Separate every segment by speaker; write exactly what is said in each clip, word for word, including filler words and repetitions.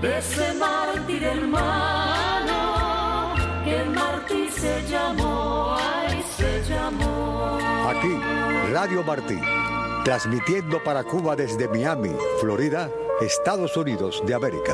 Speaker 1: de ese mártir hermano, que Martí se llamó, ay, se llamó.
Speaker 2: Aquí, Radio Martí, transmitiendo para Cuba desde Miami, Florida, Estados Unidos de América.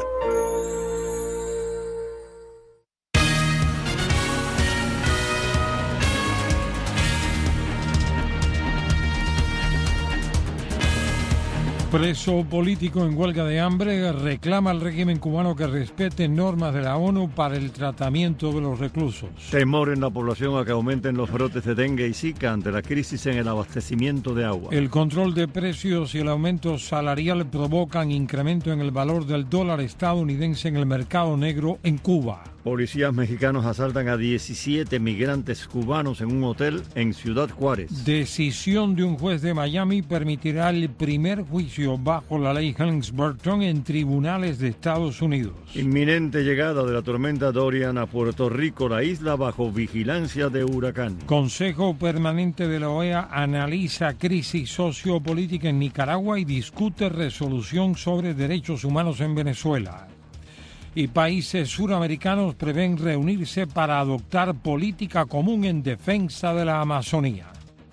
Speaker 3: Preso político en huelga de hambre reclama al régimen cubano que respete normas de la ONU para el tratamiento de los reclusos.
Speaker 4: Temor en la población a que aumenten los brotes de dengue y zika ante la crisis en el abastecimiento de agua.
Speaker 3: El control de precios y el aumento salarial provocan incremento en el valor del dólar estadounidense en el mercado negro en Cuba.
Speaker 4: Policías mexicanos asaltan a diecisiete migrantes cubanos en un hotel en Ciudad Juárez.
Speaker 3: Decisión de un juez de Miami permitirá el primer juicio bajo la ley Helms-Burton en tribunales de Estados Unidos.
Speaker 4: Inminente llegada de la tormenta Dorian a Puerto Rico, la isla bajo vigilancia de huracán.
Speaker 3: Consejo Permanente de la O E A analiza crisis sociopolítica en Nicaragua y discute resolución sobre derechos humanos en Venezuela. Y países suramericanos prevén reunirse para adoptar política común en defensa de la Amazonía.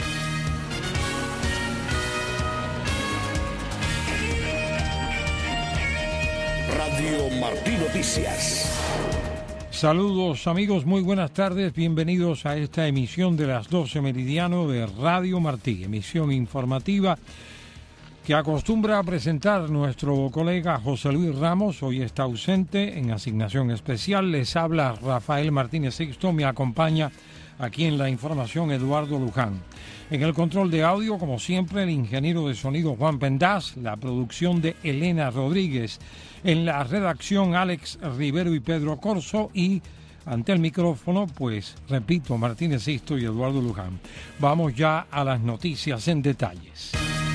Speaker 5: Radio Martí Noticias.
Speaker 3: Saludos amigos, muy buenas tardes, bienvenidos a esta emisión de las doce meridiano de Radio Martí, emisión informativa que acostumbra a presentar nuestro colega José Luis Ramos. Hoy está ausente en asignación especial. Les habla Rafael Martínez Sixto, me acompaña aquí en la información Eduardo Luján. En el control de audio, como siempre, el ingeniero de sonido Juan Pendaz, la producción de Elena Rodríguez, en la redacción Alex Rivero y Pedro Corso, y ante el micrófono, pues, repito, Martínez Sixto y Eduardo Luján. Vamos ya a las noticias en detalles.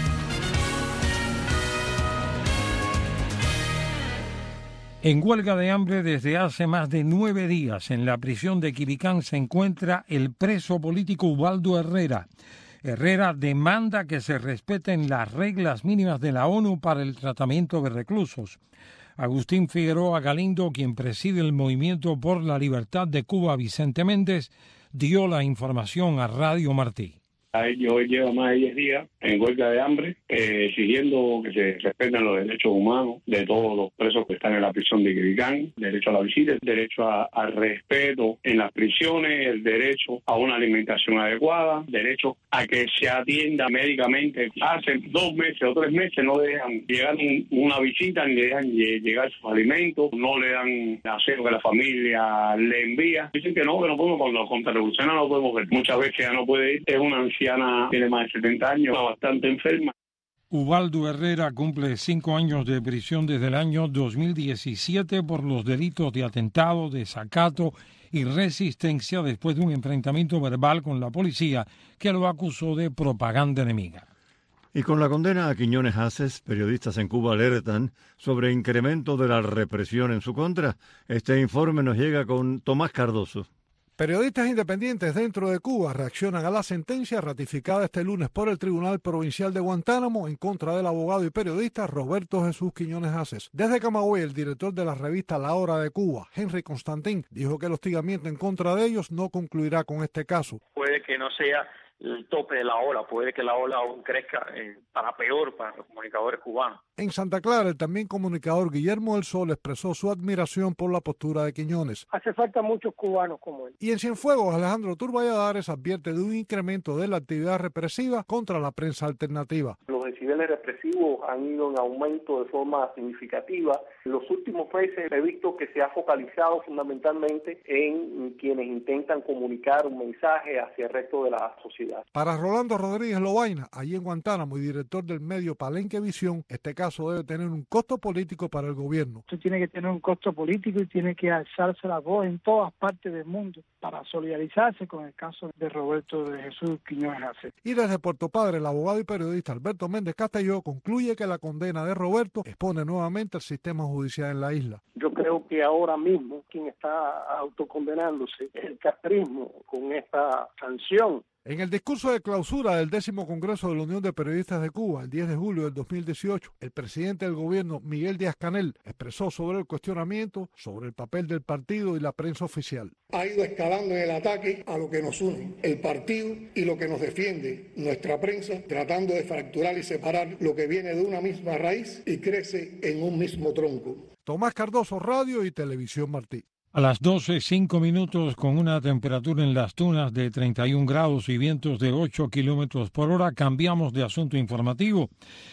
Speaker 3: En huelga de hambre desde hace más de nueve días en la prisión de Quibicán se encuentra el preso político Ubaldo Herrera. Herrera demanda que se respeten las reglas mínimas de la ONU para el tratamiento de reclusos. Agustín Figueroa Galindo, quien preside el Movimiento por la Libertad de Cuba, Vicente Méndez, dio la información a Radio Martí.
Speaker 6: Yo lleva más de diez días en huelga de hambre, eh, exigiendo que se respeten los derechos humanos de todos los presos que están en la prisión de Quibicán, derecho a la visita, el derecho a, al respeto en las prisiones, el derecho a una alimentación adecuada, derecho a que se atienda médicamente. Hace dos meses o tres meses no le dejan llegar un, una visita, ni le dejan llegar sus alimentos, no le dan aseo que la familia le envía. Dicen que no, que no podemos, con los contrarrevolucionarios no podemos ver. Muchas veces ya no puede ir, es una anciana. Tiene más de setenta años, bastante enferma.
Speaker 3: Ubaldo Herrera cumple cinco años de prisión desde el año dos mil diecisiete por los delitos de atentado, desacato y resistencia después de un enfrentamiento verbal con la policía que lo acusó de propaganda enemiga.
Speaker 4: Y con la condena a Quiñones Aces, periodistas en Cuba alertan sobre incremento de la represión en su contra. Este informe nos llega con Tomás Cardoso.
Speaker 7: Periodistas independientes dentro de Cuba reaccionan a la sentencia ratificada este lunes por el Tribunal Provincial de Guantánamo en contra del abogado y periodista Roberto Jesús Quiñones Aces. Desde Camagüey, el director de la revista La Hora de Cuba, Henry Constantín, dijo que el hostigamiento en contra de ellos no concluirá con este caso.
Speaker 8: Puede que no sea el tope de la ola, puede que la ola aún crezca eh, para peor para los comunicadores cubanos.
Speaker 7: En Santa Clara, el también comunicador Guillermo del Sol expresó su admiración por la postura de Quiñones.
Speaker 9: Hace falta muchos cubanos como él.
Speaker 7: Y en Cienfuegos, Alejandro Turballadares advierte de un incremento de la actividad represiva contra la prensa alternativa.
Speaker 10: Los decibeles represivos han ido en aumento de forma significativa. En los últimos meses he visto que se ha focalizado fundamentalmente en quienes intentan comunicar un mensaje hacia el resto de la sociedad.
Speaker 7: Para Rolando Rodríguez Lobaina, allí en Guantánamo y director del medio Palenque Visión, este caso debe tener un costo político para el gobierno.
Speaker 9: Esto tiene que tener un costo político y tiene que alzarse la voz en todas partes del mundo para solidarizarse con el caso de Roberto de Jesús Quiñones Aces.
Speaker 7: Y desde Puerto Padre, el abogado y periodista Alberto Méndez Castelló concluye que la condena de Roberto expone nuevamente el sistema judicial en la isla.
Speaker 11: Yo creo que ahora mismo quien está autocondenándose es el castrismo con esta sanción.
Speaker 7: En el discurso de clausura del décimo Congreso de la Unión de Periodistas de Cuba, el diez de julio del dos mil dieciocho, el presidente del gobierno, Miguel Díaz-Canel, expresó sobre el cuestionamiento sobre el papel del partido y la prensa oficial.
Speaker 12: Ha ido escalando en el ataque a lo que nos une, el partido y lo que nos defiende, nuestra prensa, tratando de fracturar y separar lo que viene de una misma raíz y crece en un mismo tronco.
Speaker 7: Tomás Cardoso, Radio y Televisión Martí.
Speaker 3: A las doce, cinco minutos, con una temperatura en Las Tunas de treinta y un grados y vientos de ocho kilómetros por hora, cambiamos de asunto informativo.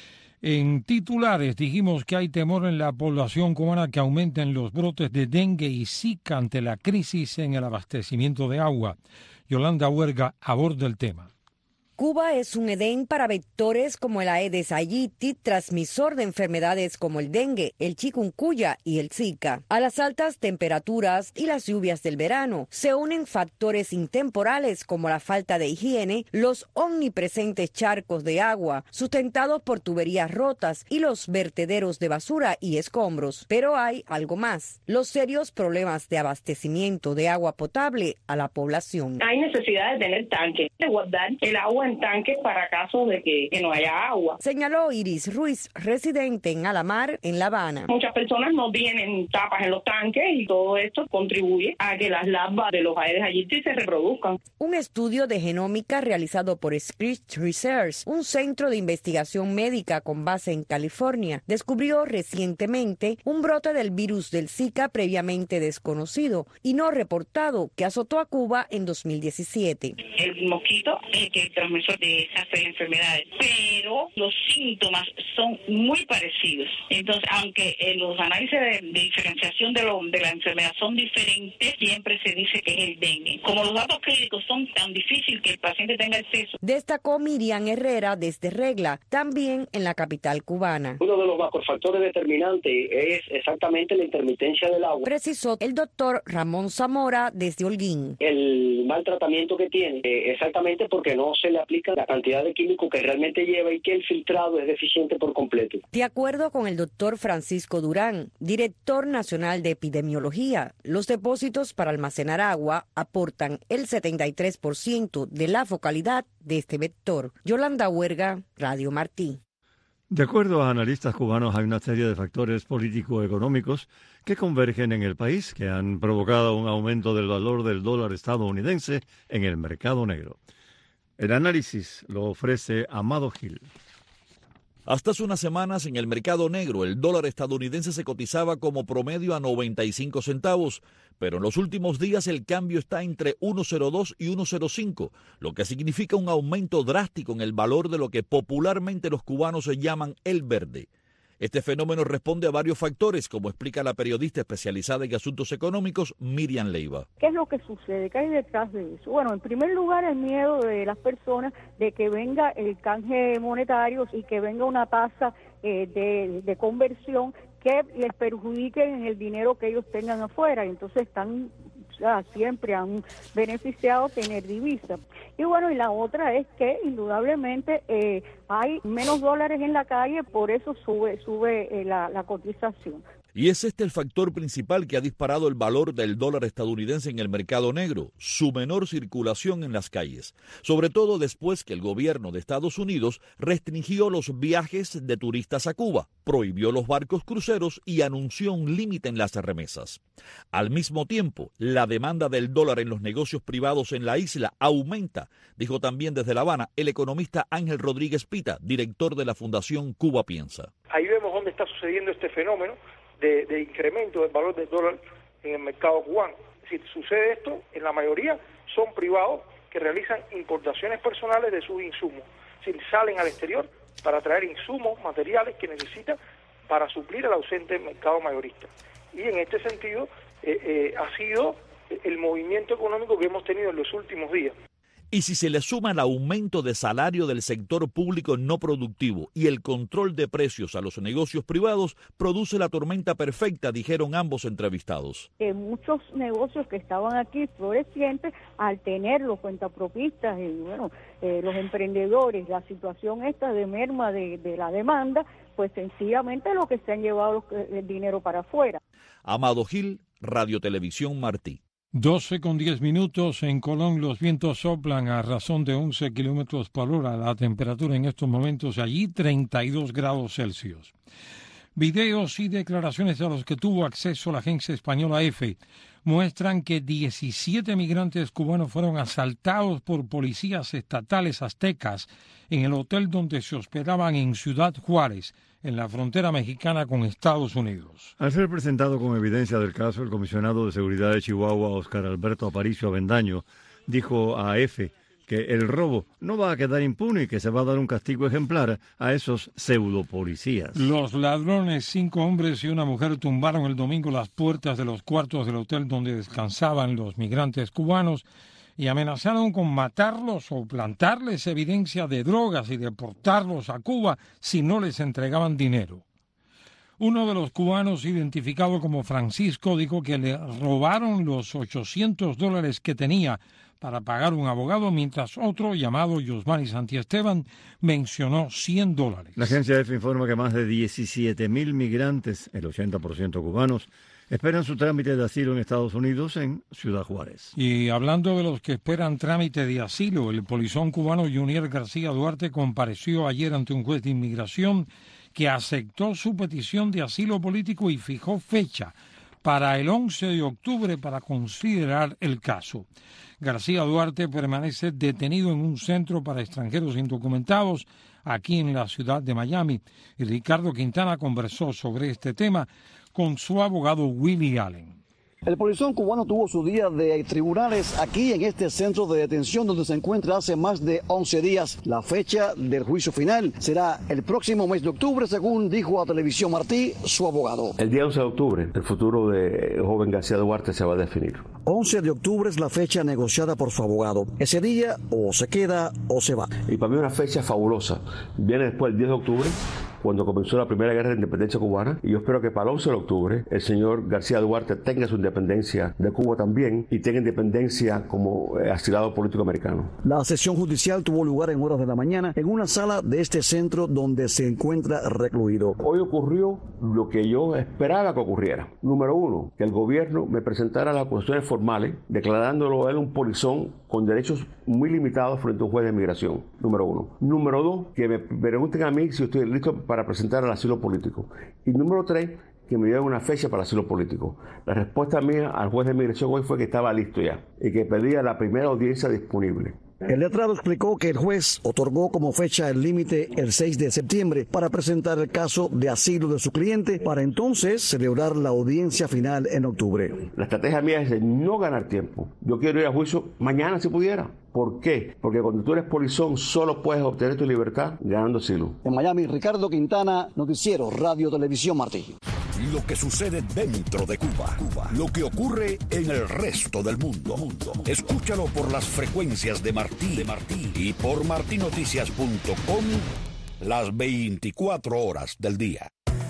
Speaker 3: En titulares dijimos que hay temor en la población cubana que aumenten los brotes de dengue y zika ante la crisis en el abastecimiento de agua. Yolanda Huerga aborda el tema.
Speaker 13: Cuba es un edén para vectores como el Aedes aegypti, transmisor de enfermedades como el dengue, el chikungunya y el zika. A las altas temperaturas y las lluvias del verano se unen factores intemporales como la falta de higiene, los omnipresentes charcos de agua sustentados por tuberías rotas y los vertederos de basura y escombros. Pero hay algo más, los serios problemas de abastecimiento de agua potable a la población.
Speaker 14: Hay necesidad de tener tanques, de guardar el agua en tanques para caso de que, que no haya agua.
Speaker 13: Señaló Iris Ruiz, residente en Alamar, en La Habana.
Speaker 14: Muchas personas no tienen tapas en los tanques y todo esto contribuye a que las larvas de los Aedes aegypti se reproduzcan.
Speaker 13: Un estudio de genómica realizado por Scripps Research, un centro de investigación médica con base en California, descubrió recientemente un brote del virus del Zika previamente desconocido y no reportado que azotó a Cuba en dos mil diecisiete.
Speaker 15: El mosquito es el que es transmisor de esas tres enfermedades, pero los síntomas son muy parecidos. Entonces, aunque eh, los análisis de, de diferenciación de, lo, de la enfermedad son diferentes, siempre se dice que es el dengue. Como los datos clínicos son tan difíciles que el paciente tenga acceso.
Speaker 13: Destacó Miriam Herrera desde Regla, también en la capital cubana.
Speaker 16: Uno de los macrofactores determinantes es exactamente la intermitencia del agua.
Speaker 13: Precisó el doctor Ramón Zamora desde Holguín.
Speaker 16: El mal tratamiento que tiene, eh, exactamente porque no se le aplica la cantidad de químico que realmente lleva y que el filtrado es deficiente por completo.
Speaker 13: De acuerdo con el doctor Francisco Durán, director nacional de epidemiología, los depósitos para almacenar agua aportan el setenta y tres por ciento de la focalidad de este vector. Yolanda Huerga, Radio Martí.
Speaker 4: De acuerdo a analistas cubanos, hay una serie de factores político-económicos que convergen en el país, que han provocado un aumento del valor del dólar estadounidense en el mercado negro. El análisis lo ofrece Amado Gil.
Speaker 17: Hasta hace unas semanas en el mercado negro el dólar estadounidense se cotizaba como promedio a noventa y cinco centavos, pero en los últimos días el cambio está entre uno cero dos y uno cero cinco, lo que significa un aumento drástico en el valor de lo que popularmente los cubanos se llaman el verde. Este fenómeno responde a varios factores, como explica la periodista especializada en asuntos económicos Miriam Leiva.
Speaker 18: ¿Qué es lo que sucede? ¿Qué hay detrás de eso? Bueno, en primer lugar, el miedo de las personas de que venga el canje monetario y que venga una tasa eh, de, de conversión que les perjudique en el dinero que ellos tengan afuera. Entonces están... Ya, siempre han beneficiado tener divisas. Y bueno, y la otra es que indudablemente eh, hay menos dólares en la calle, por eso sube sube eh, la, la cotización.
Speaker 17: Y es este el factor principal que ha disparado el valor del dólar estadounidense en el mercado negro, su menor circulación en las calles, sobre todo después que el gobierno de Estados Unidos restringió los viajes de turistas a Cuba, prohibió los barcos cruceros y anunció un límite en las remesas. Al mismo tiempo, la demanda del dólar en los negocios privados en la isla aumenta, dijo también desde La Habana el economista Ángel Rodríguez Pita, director de la Fundación Cuba Piensa.
Speaker 19: Ahí vemos dónde está sucediendo este fenómeno De, de incremento del valor del dólar en el mercado cubano. Si sucede esto, en la mayoría son privados que realizan importaciones personales de sus insumos. Si salen al exterior para traer insumos, materiales que necesitan para suplir el ausente mercado mayorista. Y en este sentido eh, eh, ha sido el movimiento económico que hemos tenido en los últimos días.
Speaker 17: Y si se le suma el aumento de salario del sector público no productivo y el control de precios a los negocios privados, produce la tormenta perfecta, dijeron ambos entrevistados.
Speaker 18: Eh, muchos negocios que estaban aquí florecientes, al tener los cuentapropistas y bueno, eh, los emprendedores, la situación esta de merma de, de la demanda, pues sencillamente lo que se han llevado los, el dinero para afuera.
Speaker 17: Amado Gil, Radio Televisión Martí.
Speaker 3: doce con diez minutos. En Colón los vientos soplan a razón de once kilómetros por hora. La temperatura en estos momentos allí treinta y dos grados Celsius. Videos y declaraciones a los que tuvo acceso la agencia española EFE muestran que diecisiete migrantes cubanos fueron asaltados por policías estatales aztecas en el hotel donde se hospedaban en Ciudad Juárez, en la frontera mexicana con Estados Unidos.
Speaker 4: Al ser presentado con evidencia del caso, el comisionado de seguridad de Chihuahua, Óscar Alberto Aparicio Avendaño, dijo a EFE que el robo no va a quedar impune y que se va a dar un castigo ejemplar a esos pseudopolicías.
Speaker 3: Los ladrones, cinco hombres y una mujer, tumbaron el domingo las puertas de los cuartos del hotel donde descansaban los migrantes cubanos y amenazaron con matarlos o plantarles evidencia de drogas y deportarlos a Cuba si no les entregaban dinero. Uno de los cubanos, identificado como Francisco, dijo que le robaron los ochocientos dólares que tenía para pagar un abogado, mientras otro, llamado Yosmani Santiesteban, mencionó cien dólares.
Speaker 4: La agencia EFE informa que más de diecisiete mil migrantes, el ochenta por ciento cubanos, esperan su trámite de asilo en Estados Unidos en Ciudad Juárez.
Speaker 3: Y hablando de los que esperan trámite de asilo, el polizón cubano Junier García Duarte compareció ayer ante un juez de inmigración que aceptó su petición de asilo político y fijó fecha para el once de octubre para considerar el caso. García Duarte permanece detenido en un centro para extranjeros indocumentados aquí en la ciudad de Miami. Y Ricardo Quintana conversó sobre este tema con su abogado Willie Allen.
Speaker 20: El polizón cubano tuvo su día de tribunales aquí en este centro de detención donde se encuentra hace más de once días. La fecha del juicio final será el próximo mes de octubre, según dijo a Televisión Martí su abogado.
Speaker 21: El día once de octubre, el futuro del joven García Duarte se va a definir.
Speaker 20: once de octubre es la fecha negociada por su abogado. Ese día o se queda o se va.
Speaker 21: Y para mí una fecha fabulosa. Viene después el diez de octubre, cuando comenzó la primera guerra de independencia cubana, y yo espero que para el once de octubre el señor García Duarte tenga su independencia de Cuba también y tenga independencia como asilado político americano.
Speaker 20: La sesión judicial tuvo lugar en horas de la mañana en una sala de este centro donde se encuentra recluido.
Speaker 21: Hoy ocurrió lo que yo esperaba que ocurriera. Número uno, que el gobierno me presentara las acusaciones formales declarándolo a él un polizón con derechos muy limitados frente a un juez de inmigración. Número uno. Número dos, que me pregunten a mí si estoy listo para presentar el asilo político. Y número tres, que me dieron una fecha para el asilo político. La respuesta mía al juez de inmigración hoy fue que estaba listo ya y que pedía la primera audiencia disponible.
Speaker 20: El letrado explicó que el juez otorgó como fecha el límite el seis de septiembre para presentar el caso de asilo de su cliente para entonces celebrar la audiencia final en octubre.
Speaker 21: La estrategia mía es de no ganar tiempo. Yo quiero ir a juicio mañana si pudiera. ¿Por qué? Porque cuando tú eres polizón solo puedes obtener tu libertad ganando asilo.
Speaker 20: En Miami, Ricardo Quintana, Noticiero Radio Televisión Martí.
Speaker 5: Lo que sucede dentro de Cuba, Cuba, lo que ocurre en el resto del mundo. mundo. Escúchalo por las frecuencias de Martí, de Martí y por martí noticias punto com las veinticuatro horas del día.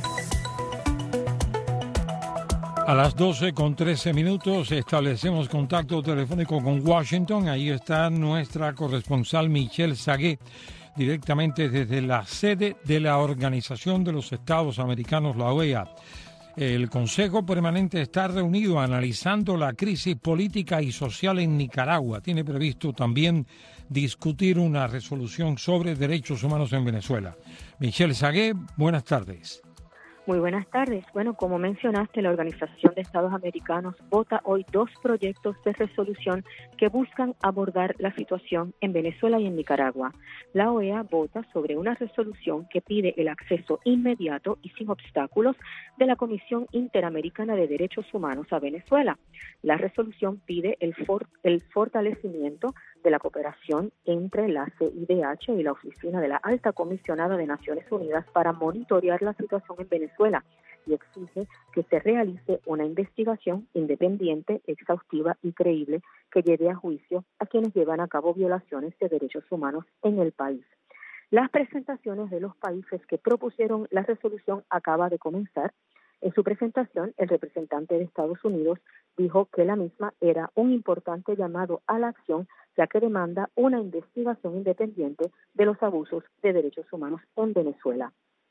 Speaker 3: A las doce con trece minutos establecemos contacto telefónico con Washington. Ahí está nuestra corresponsal Michelle Sagué, directamente desde la sede de la Organización de los Estados Americanos, la O E A. El Consejo Permanente está reunido analizando la crisis política y social en Nicaragua. Tiene previsto también discutir una resolución sobre derechos humanos en Venezuela. Michelle Sagué, buenas tardes.
Speaker 22: Muy buenas tardes. Bueno, como mencionaste, la Organización de Estados Americanos vota hoy dos proyectos de resolución que buscan abordar la situación en Venezuela y en Nicaragua. La O E A vota sobre una resolución que pide el acceso inmediato y sin obstáculos de la Comisión Interamericana de Derechos Humanos a Venezuela. La resolución pide el, for- el fortalecimiento de la cooperación entre la C I D H y la Oficina de la Alta Comisionada de Naciones Unidas para monitorear la situación en Venezuela y exige que se realice una investigación independiente, exhaustiva y creíble que lleve a juicio a quienes llevan a cabo violaciones de derechos humanos en el país. Las presentaciones de los países que propusieron la resolución acaba de comenzar. En su presentación, el representante de Estados Unidos dijo que la misma era un importante llamado a la acción, ya que demanda una investigación independiente de los abusos de derechos humanos en Venezuela.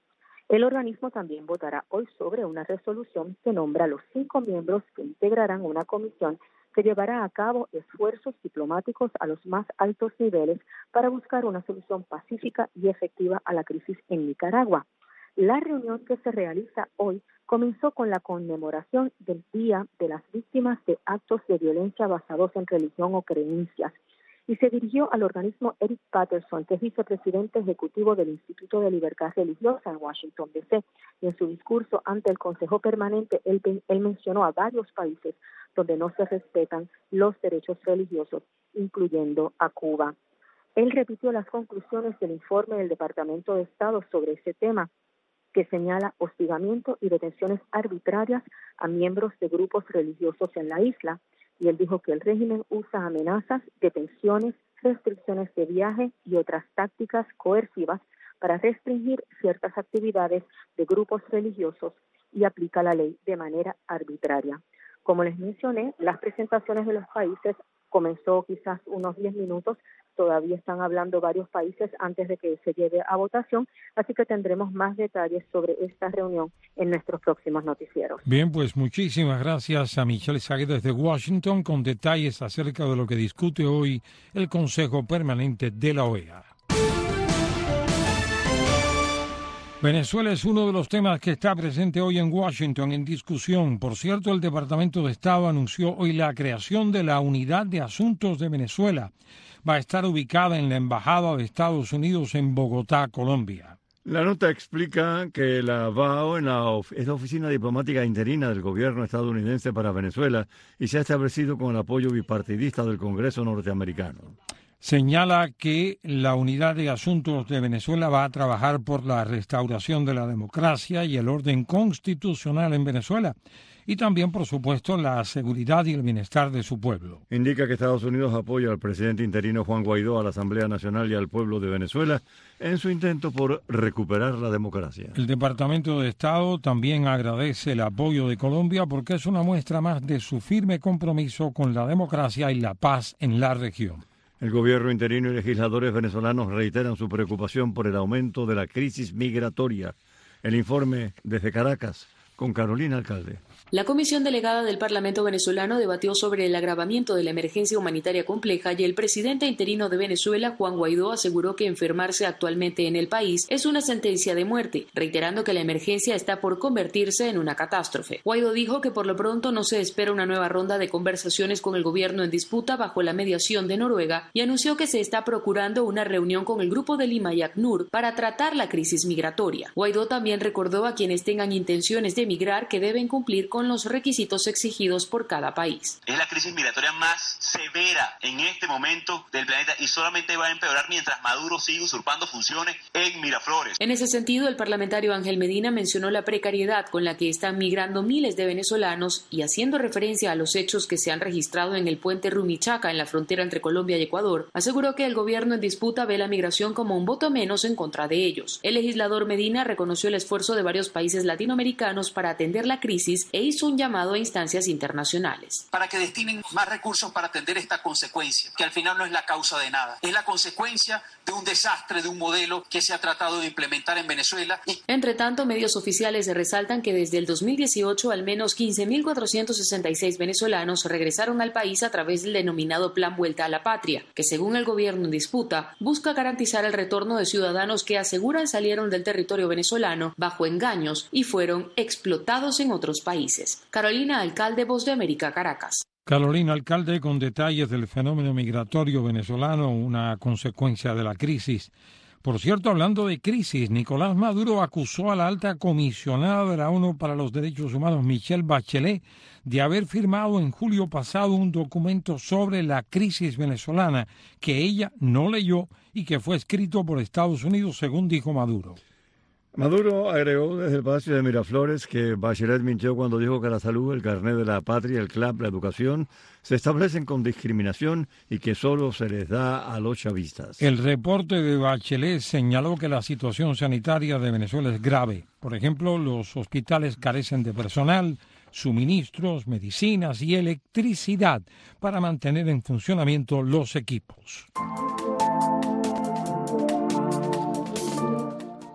Speaker 22: El organismo también votará hoy sobre una resolución que nombra a los cinco miembros que integrarán una comisión que llevará a cabo esfuerzos diplomáticos a los más altos niveles para buscar una solución pacífica y efectiva a la crisis en Nicaragua. La reunión que se realiza hoy comenzó con la conmemoración del Día de las Víctimas de Actos de Violencia basados en religión o creencias y se dirigió al organismo Eric Patterson, que es vicepresidente ejecutivo del Instituto de Libertad Religiosa en Washington, D C Y en su discurso ante el Consejo Permanente, él, él mencionó a varios países donde no se respetan los derechos religiosos, incluyendo a Cuba. Él repitió las conclusiones del informe del Departamento de Estado sobre ese tema, que señala hostigamiento y detenciones arbitrarias a miembros de grupos religiosos en la isla, y él dijo que el régimen usa amenazas, detenciones, restricciones de viaje y otras tácticas coercivas para restringir ciertas actividades de grupos religiosos y aplica la ley de manera arbitraria. Como les mencioné, las presentaciones de los países comenzó quizás unos diez minutos, todavía están hablando varios países antes de que se lleve a votación, así que tendremos más detalles sobre esta reunión en nuestros próximos noticieros.
Speaker 3: Bien, pues muchísimas gracias a Michelle Saguet desde Washington con detalles acerca de lo que discute hoy el Consejo Permanente de la O E A. Venezuela es uno de los temas que está presente hoy en Washington en discusión. Por cierto, el Departamento de Estado anunció hoy la creación de la Unidad de Asuntos de Venezuela. Va a estar ubicada en la Embajada de Estados Unidos en Bogotá, Colombia.
Speaker 4: La nota explica que la V A O en la of- es la Oficina Diplomática Interina del Gobierno estadounidense para Venezuela y se ha establecido con el apoyo bipartidista del Congreso norteamericano.
Speaker 3: Señala que la Unidad de Asuntos de Venezuela va a trabajar por la restauración de la democracia y el orden constitucional en Venezuela y también, por supuesto, la seguridad y el bienestar de su pueblo.
Speaker 4: Indica que Estados Unidos apoya al presidente interino Juan Guaidó, a la Asamblea Nacional y al pueblo de Venezuela en su intento por recuperar la democracia.
Speaker 3: El Departamento de Estado también agradece el apoyo de Colombia porque es una muestra más de su firme compromiso con la democracia y la paz en la región.
Speaker 4: El gobierno interino y legisladores venezolanos reiteran su preocupación por el aumento de la crisis migratoria. El informe desde Caracas con Carolina Alcalde.
Speaker 1: La comisión delegada del Parlamento venezolano debatió sobre el agravamiento de la emergencia humanitaria compleja y el presidente interino de Venezuela, Juan Guaidó, aseguró que enfermarse actualmente en el país es una sentencia de muerte, reiterando que la emergencia está por convertirse en una catástrofe. Guaidó dijo que por lo pronto no se espera una nueva ronda de conversaciones con el gobierno en disputa bajo la mediación de Noruega y anunció que se está procurando una reunión con el Grupo de Lima y ACNUR para tratar la crisis migratoria. Guaidó también recordó a quienes tengan intenciones de emigrar que deben cumplir con con los requisitos exigidos por cada país.
Speaker 2: Es la crisis migratoria más severa en este momento del planeta y solamente va a empeorar mientras Maduro siga usurpando funciones en Miraflores.
Speaker 1: En ese sentido, el parlamentario Ángel Medina mencionó la precariedad con la que están migrando miles de venezolanos y haciendo referencia a los hechos que se han registrado en el puente Rumichaca en la frontera entre Colombia y Ecuador, aseguró que el gobierno en disputa ve la migración como un voto menos en contra de ellos. El legislador Medina reconoció el esfuerzo de varios países latinoamericanos para atender la crisis e hizo un llamado a instancias internacionales.
Speaker 23: Para que destinen más recursos para atender esta consecuencia, que al final no es la causa de nada, es la consecuencia de un desastre, de un modelo que se ha tratado de implementar en Venezuela. Y...
Speaker 1: Entre tanto, medios oficiales resaltan que desde el dos mil dieciocho al menos quince mil cuatrocientos sesenta y seis venezolanos regresaron al país a través del denominado Plan Vuelta a la Patria, que según el gobierno en disputa, busca garantizar el retorno de ciudadanos que aseguran salieron del territorio venezolano bajo engaños y fueron explotados en otros países. Carolina Alcalde, Voz de América, Caracas.
Speaker 3: Carolina Alcalde con detalles del fenómeno migratorio venezolano, una consecuencia de la crisis. Por cierto, hablando de crisis, Nicolás Maduro acusó a la alta comisionada de la ONU para los Derechos Humanos, Michelle Bachelet, de haber firmado en julio pasado un documento sobre la crisis venezolana que ella no leyó y que fue escrito por Estados Unidos, según dijo Maduro.
Speaker 4: Maduro agregó desde el Palacio de Miraflores que Bachelet mintió cuando dijo que la salud, el carnet de la patria, el C L A P, la educación, se establecen con discriminación y que solo se les da a los chavistas.
Speaker 3: El reporte de Bachelet señaló que la situación sanitaria de Venezuela es grave. Por ejemplo, los hospitales carecen de personal, suministros, medicinas y electricidad para mantener en funcionamiento los equipos.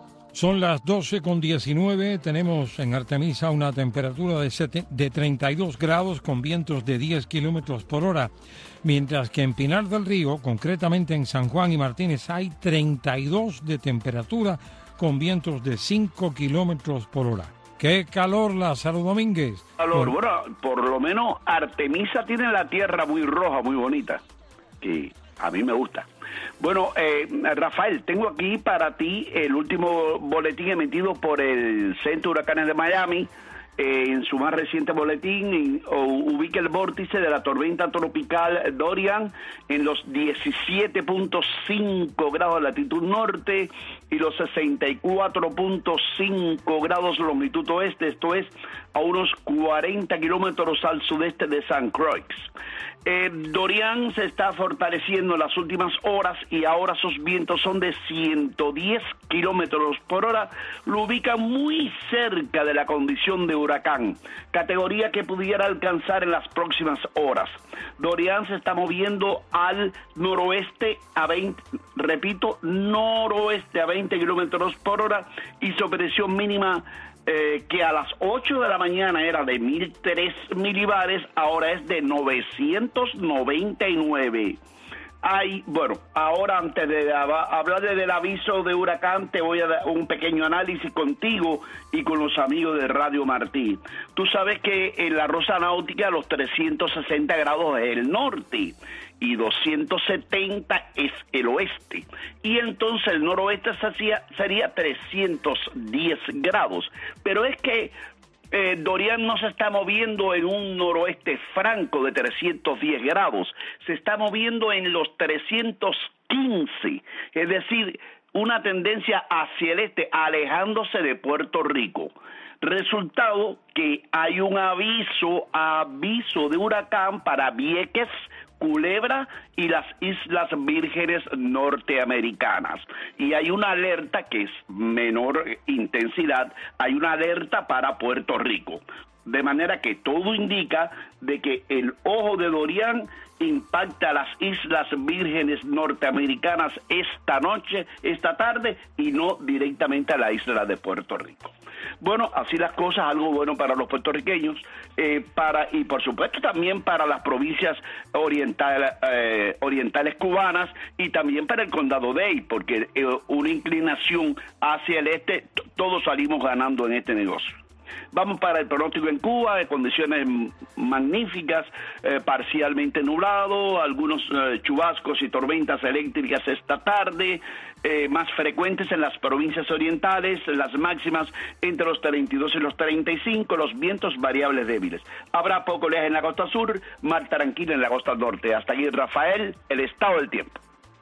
Speaker 3: Son las doce con diecinueve, tenemos en Artemisa una temperatura de, sete, de treinta y dos grados con vientos de diez kilómetros por hora, mientras que en Pinar del Río, concretamente en San Juan y Martínez, hay treinta y dos de temperatura con vientos de cinco kilómetros por hora. ¡Qué calor, Lázaro Domínguez!
Speaker 6: Calor, bueno, por lo menos Artemisa tiene la tierra muy roja, muy bonita, que a mí me gusta. Bueno, eh, Rafael, tengo aquí para ti el último boletín emitido por el Centro de Huracanes de Miami. Eh, en su más reciente boletín en, o, ubica el vórtice de la tormenta tropical Dorian en los diecisiete punto cinco grados de latitud norte y los sesenta y cuatro punto cinco grados longitud oeste, esto es a unos cuarenta kilómetros al sudeste de San Croix. Eh, Dorian se está fortaleciendo en las últimas horas y ahora sus vientos son de ciento diez kilómetros por hora, lo ubica muy cerca de la condición de huracán, categoría que pudiera alcanzar en las próximas horas. Dorian se está moviendo al noroeste a veinte, repito, noroeste a veinte kilómetros por hora y su presión mínima Eh, que a las ocho de la mañana era de mil tres milibares, ahora es de novecientos noventa y nueve. Hay, bueno, ahora antes de hablar del aviso de huracán, te voy a dar un pequeño análisis contigo y con los amigos de Radio Martí. Tú sabes que en la Rosa Náutica los trescientos sesenta grados es el norte y doscientos setenta es el oeste. Y entonces el noroeste sería, sería trescientos diez grados. Pero es que Eh, Dorian no se está moviendo en un noroeste franco de trescientos diez grados, se está moviendo en los trescientos quince, es decir, una tendencia hacia el este, alejándose de Puerto Rico. Resultado que hay un aviso, aviso de huracán para Vieques, Culebra y las Islas Vírgenes norteamericanas. Y hay una alerta que es menor intensidad, hay una alerta para Puerto Rico. De manera que todo indica de que el ojo de Dorian impacta a las Islas Vírgenes norteamericanas esta noche, esta tarde, y no directamente a la isla de Puerto Rico. Bueno, así las cosas, algo bueno para los puertorriqueños, eh, para y por supuesto también para las provincias oriental, eh, orientales cubanas y también para el condado Dade, porque eh, una inclinación hacia el este, todos salimos ganando en este negocio. Vamos para el pronóstico en Cuba, de condiciones magníficas, eh, parcialmente nublado, algunos eh, chubascos y tormentas eléctricas esta tarde, eh, más frecuentes en las provincias orientales, las máximas entre los treinta y dos y los treinta y cinco, los vientos variables débiles. Habrá poco oleaje en la costa sur, mar tranquilo en la costa norte. Hasta aquí, Rafael, el estado del tiempo.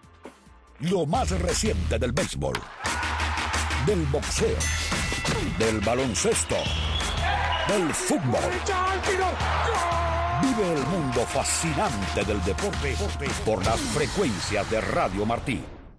Speaker 5: Lo más reciente del béisbol, del boxeo, del baloncesto, del fútbol. Vive el mundo fascinante del deporte por las frecuencias de Radio Martí.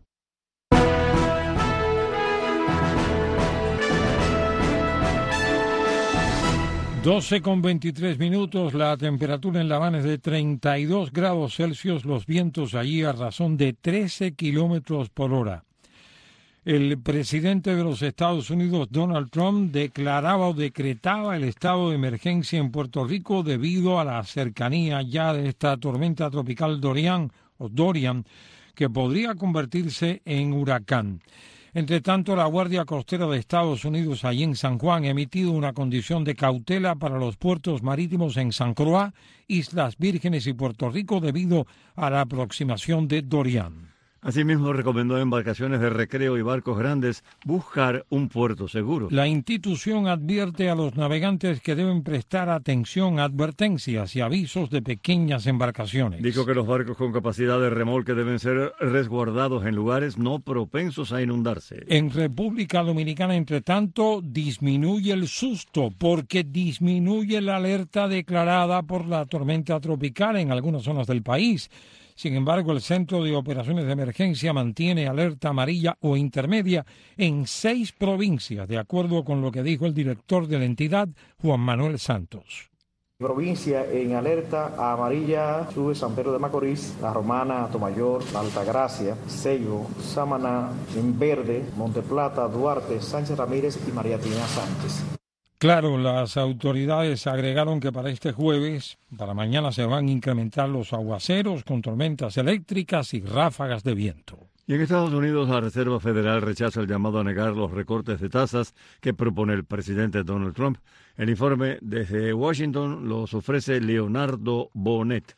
Speaker 3: doce con veintitrés minutos, la temperatura en La Habana es de treinta y dos grados Celsius, los vientos allí a razón de trece kilómetros por hora. El presidente de los Estados Unidos, Donald Trump, declaraba o decretaba el estado de emergencia en Puerto Rico debido a la cercanía ya de esta tormenta tropical Dorian, o Dorian, que podría convertirse en huracán. Entre tanto, la Guardia Costera de Estados Unidos, allí en San Juan, ha emitido una condición de cautela para los puertos marítimos en San Croix, Islas Vírgenes y Puerto Rico debido a la aproximación de Dorian.
Speaker 4: Asimismo, recomendó a embarcaciones de recreo y barcos grandes buscar un puerto seguro.
Speaker 3: La institución advierte a los navegantes que deben prestar atención a advertencias y avisos de pequeñas embarcaciones.
Speaker 4: Dijo que los barcos con capacidad de remolque deben ser resguardados en lugares no propensos a inundarse.
Speaker 3: En República Dominicana, entre tanto, disminuye el susto porque disminuye la alerta declarada por la tormenta tropical en algunas zonas del país. Sin embargo, el Centro de Operaciones de Emergencia mantiene alerta amarilla o intermedia en seis provincias, de acuerdo con lo que dijo el director de la entidad, Juan Manuel Santos.
Speaker 8: Provincia en alerta amarilla sube San Pedro de Macorís, La Romana, Atomayor, La Altagracia, Seibo, Samaná, en verde, Monteplata, Duarte, Sánchez Ramírez y María Trinidad Sánchez.
Speaker 3: Claro, las autoridades agregaron que para este jueves, para mañana se van a incrementar los aguaceros con tormentas eléctricas y ráfagas de viento.
Speaker 4: Y en Estados Unidos, la Reserva Federal rechaza el llamado a negar los recortes de tasas que propone el presidente Donald Trump. El informe desde Washington los ofrece Leonardo Bonet.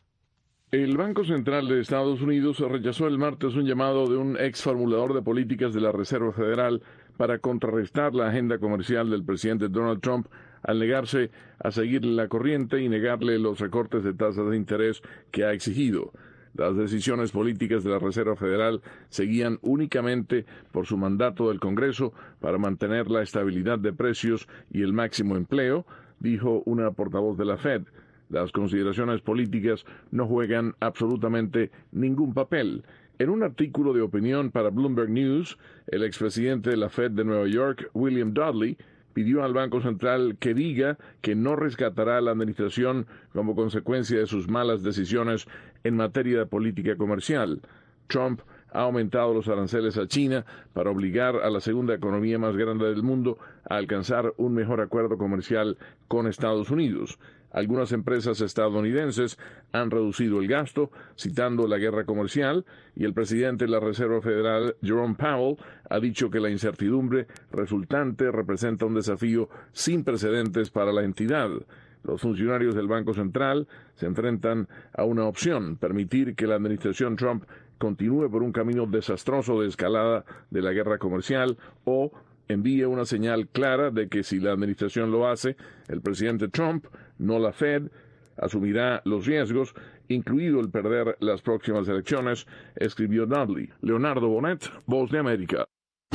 Speaker 9: El Banco Central de Estados Unidos rechazó el martes un llamado de un ex formulador de políticas de la Reserva Federal para contrarrestar la agenda comercial del presidente Donald Trump al negarse a seguirle la corriente y negarle los recortes de tasas de interés que ha exigido. Las decisiones políticas de la Reserva Federal seguían únicamente por su mandato del Congreso para mantener la estabilidad de precios y el máximo empleo, dijo una portavoz de la Fed. Las consideraciones políticas no juegan absolutamente ningún papel. En un artículo de opinión para Bloomberg News, el expresidente de la Fed de Nueva York, William Dudley, pidió al Banco Central que diga que no rescatará a la administración como consecuencia de sus malas decisiones en materia de política comercial. Trump ha aumentado los aranceles a China para obligar a la segunda economía más grande del mundo a alcanzar un mejor acuerdo comercial con Estados Unidos. Algunas empresas estadounidenses han reducido el gasto, citando la guerra comercial, y el presidente de la Reserva Federal, Jerome Powell, ha dicho que la incertidumbre resultante representa un desafío sin precedentes para la entidad. Los funcionarios del Banco Central se enfrentan a una opción: permitir que la administración Trump continúe por un camino desastroso de escalada de la guerra comercial, o envíe una señal clara de que si la administración lo hace, el presidente Trump, no la Fed, asumirá los riesgos, incluido el perder las próximas elecciones, escribió Dudley. Leonardo Bonet, Voz de América.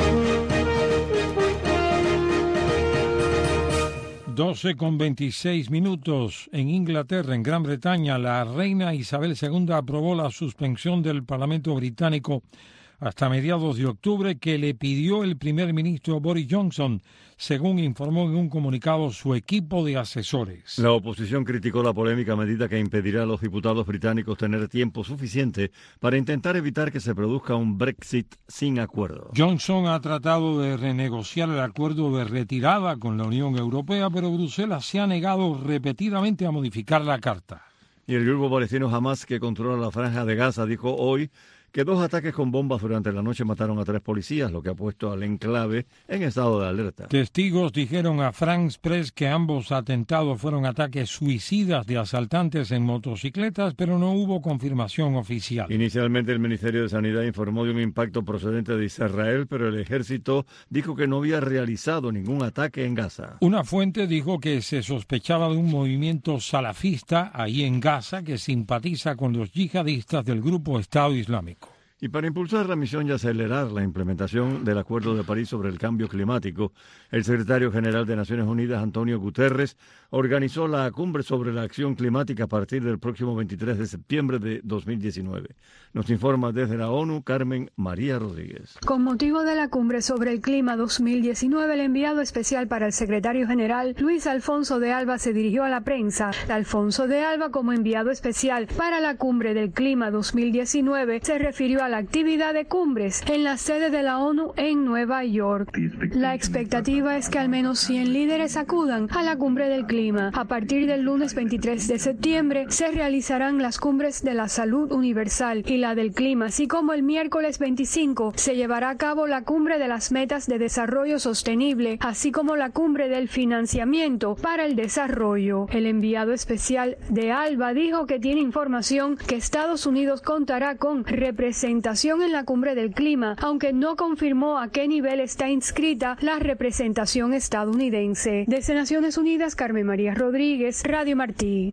Speaker 3: doce con veintiséis minutos. En Inglaterra, en Gran Bretaña, la reina Isabel segunda aprobó la suspensión del Parlamento británico hasta mediados de octubre que le pidió el primer ministro Boris Johnson, según informó en un comunicado su equipo de asesores.
Speaker 4: La oposición criticó la polémica medida que impedirá a los diputados británicos tener tiempo suficiente para intentar evitar que se produzca un Brexit sin acuerdo.
Speaker 3: Johnson ha tratado de renegociar el acuerdo de retirada con la Unión Europea, pero Bruselas se ha negado repetidamente a modificar la carta.
Speaker 4: Y el grupo palestino Hamas, que controla la franja de Gaza, dijo hoy que dos ataques con bombas durante la noche mataron a tres policías, lo que ha puesto al enclave en estado de alerta.
Speaker 3: Testigos dijeron a France Press que ambos atentados fueron ataques suicidas de asaltantes en motocicletas, pero no hubo confirmación oficial.
Speaker 4: Inicialmente el Ministerio de Sanidad informó de un impacto procedente de Israel, pero el ejército dijo que no había realizado ningún ataque en Gaza.
Speaker 3: Una fuente dijo que se sospechaba de un movimiento salafista ahí en Gaza que simpatiza con los yihadistas del grupo Estado Islámico.
Speaker 4: Y para impulsar la misión y acelerar la implementación del Acuerdo de París sobre el cambio climático, el secretario general de Naciones Unidas, Antonio Guterres, organizó la cumbre sobre la acción climática a partir del próximo veintitrés de septiembre de dos mil diecinueve. Nos informa desde la ONU Carmen María Rodríguez.
Speaker 10: Con motivo de la cumbre sobre el clima dos mil diecinueve, el enviado especial para el secretario general, Luis Alfonso de Alba, se dirigió a la prensa. Alfonso de Alba, como enviado especial para la cumbre del clima dos mil diecinueve, se refirió a la actividad de cumbres en la sede de la ONU en Nueva York. La expectativa es que al menos cien líderes acudan a la cumbre del clima. A partir del lunes veintitrés de septiembre se realizarán las cumbres de la salud universal y la del clima, así como el miércoles veinticinco se llevará a cabo la cumbre de las metas de desarrollo sostenible, así como la cumbre del financiamiento para el desarrollo. El enviado especial de Alba dijo que tiene información que Estados Unidos contará con representación en la cumbre del clima, aunque no confirmó a qué nivel está inscrita la representación estadounidense. Desde Naciones Unidas, Carmen María Rodríguez, Radio Martí.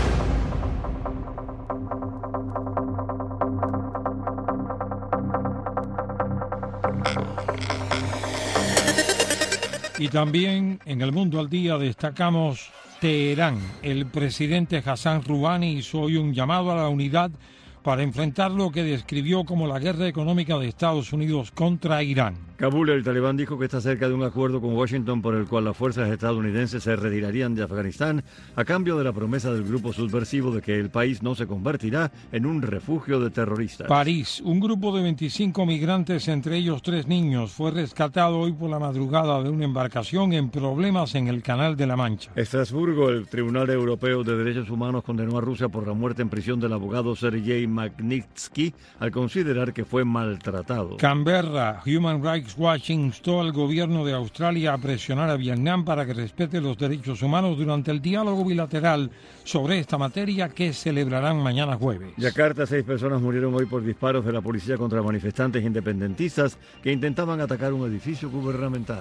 Speaker 3: Y también en el Mundo al Día destacamos Teherán. El presidente Hassan Rouhani hizo hoy un llamado a la unidad para enfrentar lo que describió como la guerra económica de Estados Unidos contra Irán.
Speaker 4: Kabul, el talibán dijo que está cerca de un acuerdo con Washington por el cual las fuerzas estadounidenses se retirarían de Afganistán a cambio de la promesa del grupo subversivo de que el país no se convertirá en un refugio de terroristas.
Speaker 3: París, un grupo de veinticinco migrantes, entre ellos tres niños, fue rescatado hoy por la madrugada de una embarcación en problemas en el Canal de la Mancha.
Speaker 4: Estrasburgo, el Tribunal Europeo de Derechos Humanos condenó a Rusia por la muerte en prisión del abogado Sergei Magnitsky al considerar que fue maltratado.
Speaker 3: Canberra, Human Rights Watch instó al gobierno de Australia a presionar a Vietnam para que respete los derechos humanos durante el diálogo bilateral sobre esta materia que celebrarán mañana jueves.
Speaker 4: Yakarta, seis personas murieron hoy por disparos de la policía contra manifestantes independentistas que intentaban atacar un edificio gubernamental.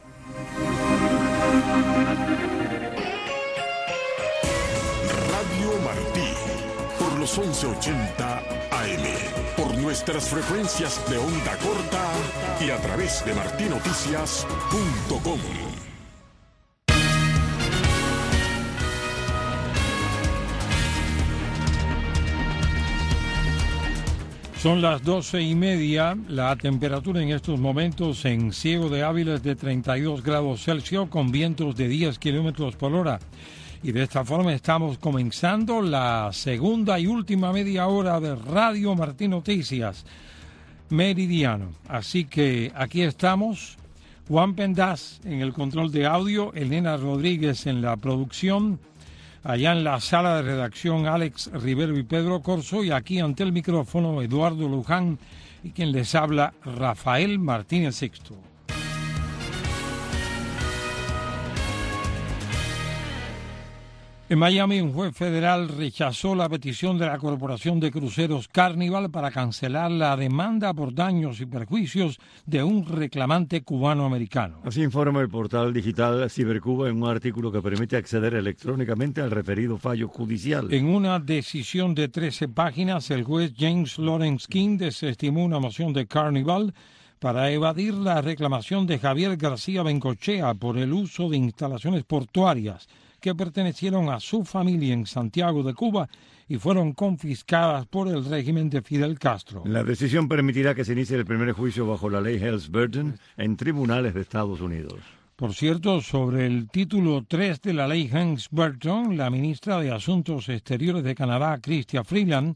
Speaker 7: Radio Martí, por los once ochenta A M, por nuestras frecuencias de onda corta y a través de martí noticias punto com.
Speaker 3: Son las doce y media, la temperatura en estos momentos en Ciego de Ávila es de treinta y dos grados Celsius con vientos de diez kilómetros por hora. Y de esta forma estamos comenzando la segunda y última media hora de Radio Martí Noticias Meridiano. Así que aquí estamos, Juan Pendaz en el control de audio, Elena Rodríguez en la producción, allá en la sala de redacción Alex Rivero y Pedro Corso, y aquí ante el micrófono Eduardo Luján y quien les habla Rafael Martínez Sixto. En Miami, un juez federal rechazó la petición de la Corporación de Cruceros Carnival para cancelar la demanda por daños y perjuicios de un reclamante cubano-americano.
Speaker 4: Así informa el portal digital Cibercuba en un artículo que permite acceder electrónicamente al referido fallo judicial.
Speaker 3: En una decisión de trece páginas, el juez James Lawrence King desestimó una moción de Carnival para evadir la reclamación de Javier García Bengochea por el uso de instalaciones portuarias que pertenecieron a su familia en Santiago de Cuba y fueron confiscadas por el régimen de Fidel Castro.
Speaker 4: La decisión permitirá que se inicie el primer juicio bajo la ley Helms-Burton en tribunales de Estados Unidos.
Speaker 3: Por cierto, sobre el título tres de la ley Helms-Burton, la ministra de Asuntos Exteriores de Canadá, Chrystia Freeland,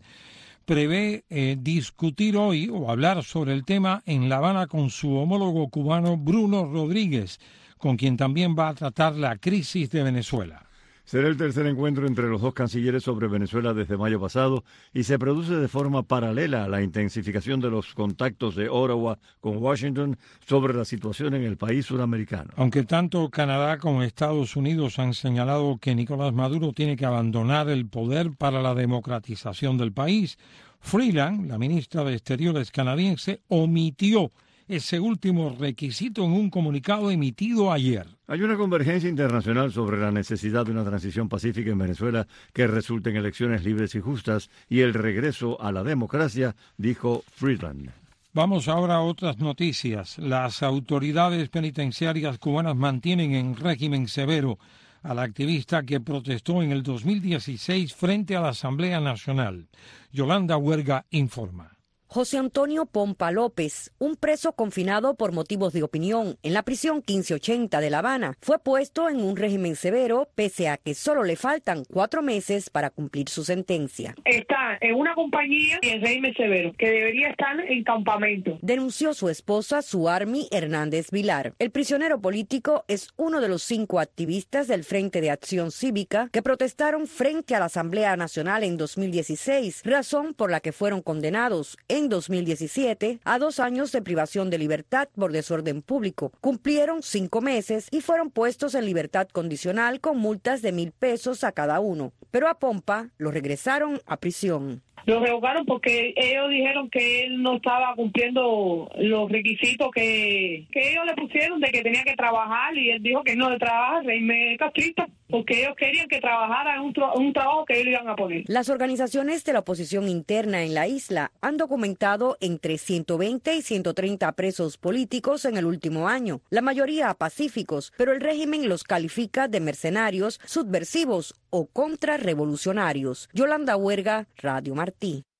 Speaker 3: prevé eh, discutir hoy o hablar sobre el tema en La Habana con su homólogo cubano Bruno Rodríguez, con quien también va a tratar la crisis de Venezuela.
Speaker 4: Será el tercer encuentro entre los dos cancilleres sobre Venezuela desde mayo pasado y se produce de forma paralela a la intensificación de los contactos de Ottawa con Washington sobre la situación en el país suramericano.
Speaker 3: Aunque tanto Canadá como Estados Unidos han señalado que Nicolás Maduro tiene que abandonar el poder para la democratización del país, Freeland, la ministra de Exteriores canadiense, omitió ese último requisito en un comunicado emitido ayer.
Speaker 4: Hay una convergencia internacional sobre la necesidad de una transición pacífica en Venezuela que resulte en elecciones libres y justas y el regreso a la democracia, dijo Freeland.
Speaker 3: Vamos ahora a otras noticias. Las autoridades penitenciarias cubanas mantienen en régimen severo al activista que protestó en el dos mil dieciséis frente a la Asamblea Nacional. Yolanda Huerga informa.
Speaker 13: José Antonio Pompa López, un preso confinado por motivos de opinión en la prisión quince ochenta de La Habana, fue puesto en un régimen severo pese a que solo le faltan cuatro meses para cumplir su sentencia.
Speaker 14: Está en una compañía y en régimen severo, que debería estar en campamento.
Speaker 13: Denunció su esposa Suarmi Hernández Vilar. El prisionero político es uno de los cinco activistas del Frente de Acción Cívica que protestaron frente a la Asamblea Nacional en dos mil dieciséis, razón por la que fueron condenados en En dos mil diecisiete, a dos años de privación de libertad por desorden público. Cumplieron cinco meses y fueron puestos en libertad condicional con multas de mil pesos a cada uno. Pero a Pompa lo regresaron a prisión.
Speaker 14: Lo revocaron porque ellos dijeron que él no estaba cumpliendo los requisitos que, que ellos le pusieron de que tenía que trabajar, y él dijo que no le trabaja, régimen castrista, porque ellos querían que trabajara en un, tra- un trabajo que ellos le iban a poner.
Speaker 13: Las organizaciones de la oposición interna en la isla han documentado entre ciento veinte y ciento treinta presos políticos en el último año, la mayoría pacíficos, pero el régimen los califica de mercenarios, subversivos o contrarrevolucionarios. Yolanda Huerga, Radio Martí.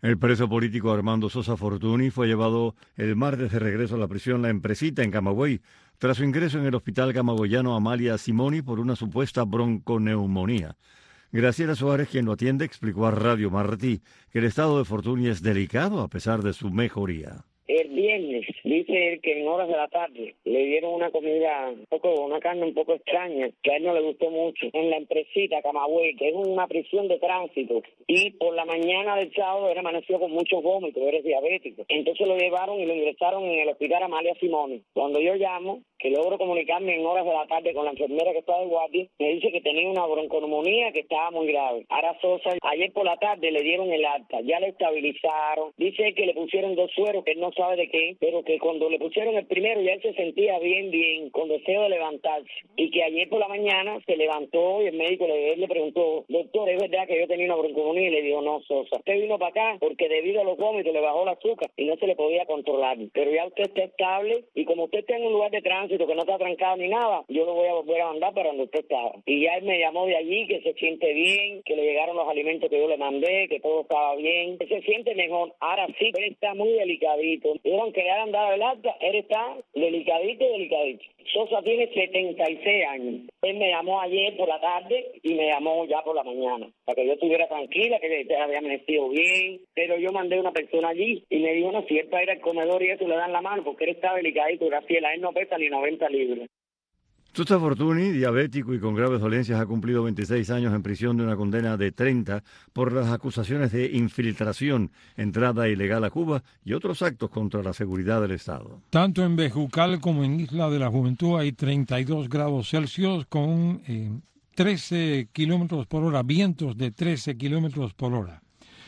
Speaker 4: El preso político Armando Sosa Fortuny fue llevado el martes de regreso a la prisión La Empresita en Camagüey, tras su ingreso en el hospital camagüeyano Amalia Simoni por una supuesta bronconeumonía. Graciela Suárez, quien lo atiende, explicó a Radio Martí que el estado de Fortuny es delicado a pesar de su mejoría.
Speaker 11: El viernes, dice él que en horas de la tarde le dieron una comida, un poco, una carne un poco extraña, que a él no le gustó mucho, en La Empresita, Camagüey, que es una prisión de tránsito. Y por la mañana del sábado él amaneció con muchos vómitos, él es diabético. Entonces lo llevaron y lo ingresaron en el hospital Amalia Simoni. Cuando yo llamo, que logro comunicarme en horas de la tarde con la enfermera que estaba de guardia, me dice que tenía una bronconeumonía que estaba muy grave. Ahora Sosa, ayer por la tarde le dieron el alta, ya le estabilizaron. Dice que le pusieron dos sueros, que él no sabe de qué, pero que cuando le pusieron el primero ya él se sentía bien, bien, con deseo de levantarse. Y que ayer por la mañana se levantó y el médico le, le preguntó, doctor, ¿es verdad que yo tenía una bronconeumonía? Y le dijo, no, Sosa, usted vino para acá porque debido a los vómitos le bajó el azúcar y no se le podía controlar. Pero ya usted está estable y como usted está en un lugar de tránsito que no está trancado ni nada, yo lo voy a volver a mandar para donde usted estaba. Y ya él me llamó de allí, que se siente bien, que le llegaron los alimentos que yo le mandé, que todo estaba bien, que se siente mejor. Ahora sí, él está muy delicadito. Y aunque le hayan dado el alta, él está delicadito, delicadito. Sosa tiene setenta y seis años. Él me llamó ayer por la tarde y me llamó ya por la mañana, para que yo estuviera tranquila, que había amanecido bien. Pero yo mandé una persona allí y me dijo, no, si él para ir al comedor y eso le dan la mano, porque él está delicadito, Graciela, él no pesa ni noventa libras.
Speaker 4: Sosa Fortuny, diabético y con graves dolencias, ha cumplido veintiséis años en prisión de una condena de treinta por las acusaciones de infiltración, entrada ilegal a Cuba y otros actos contra la seguridad del Estado.
Speaker 3: Tanto en Bejucal como en Isla de la Juventud hay treinta y dos grados Celsius con eh, trece kilómetros por hora, vientos de trece kilómetros por hora.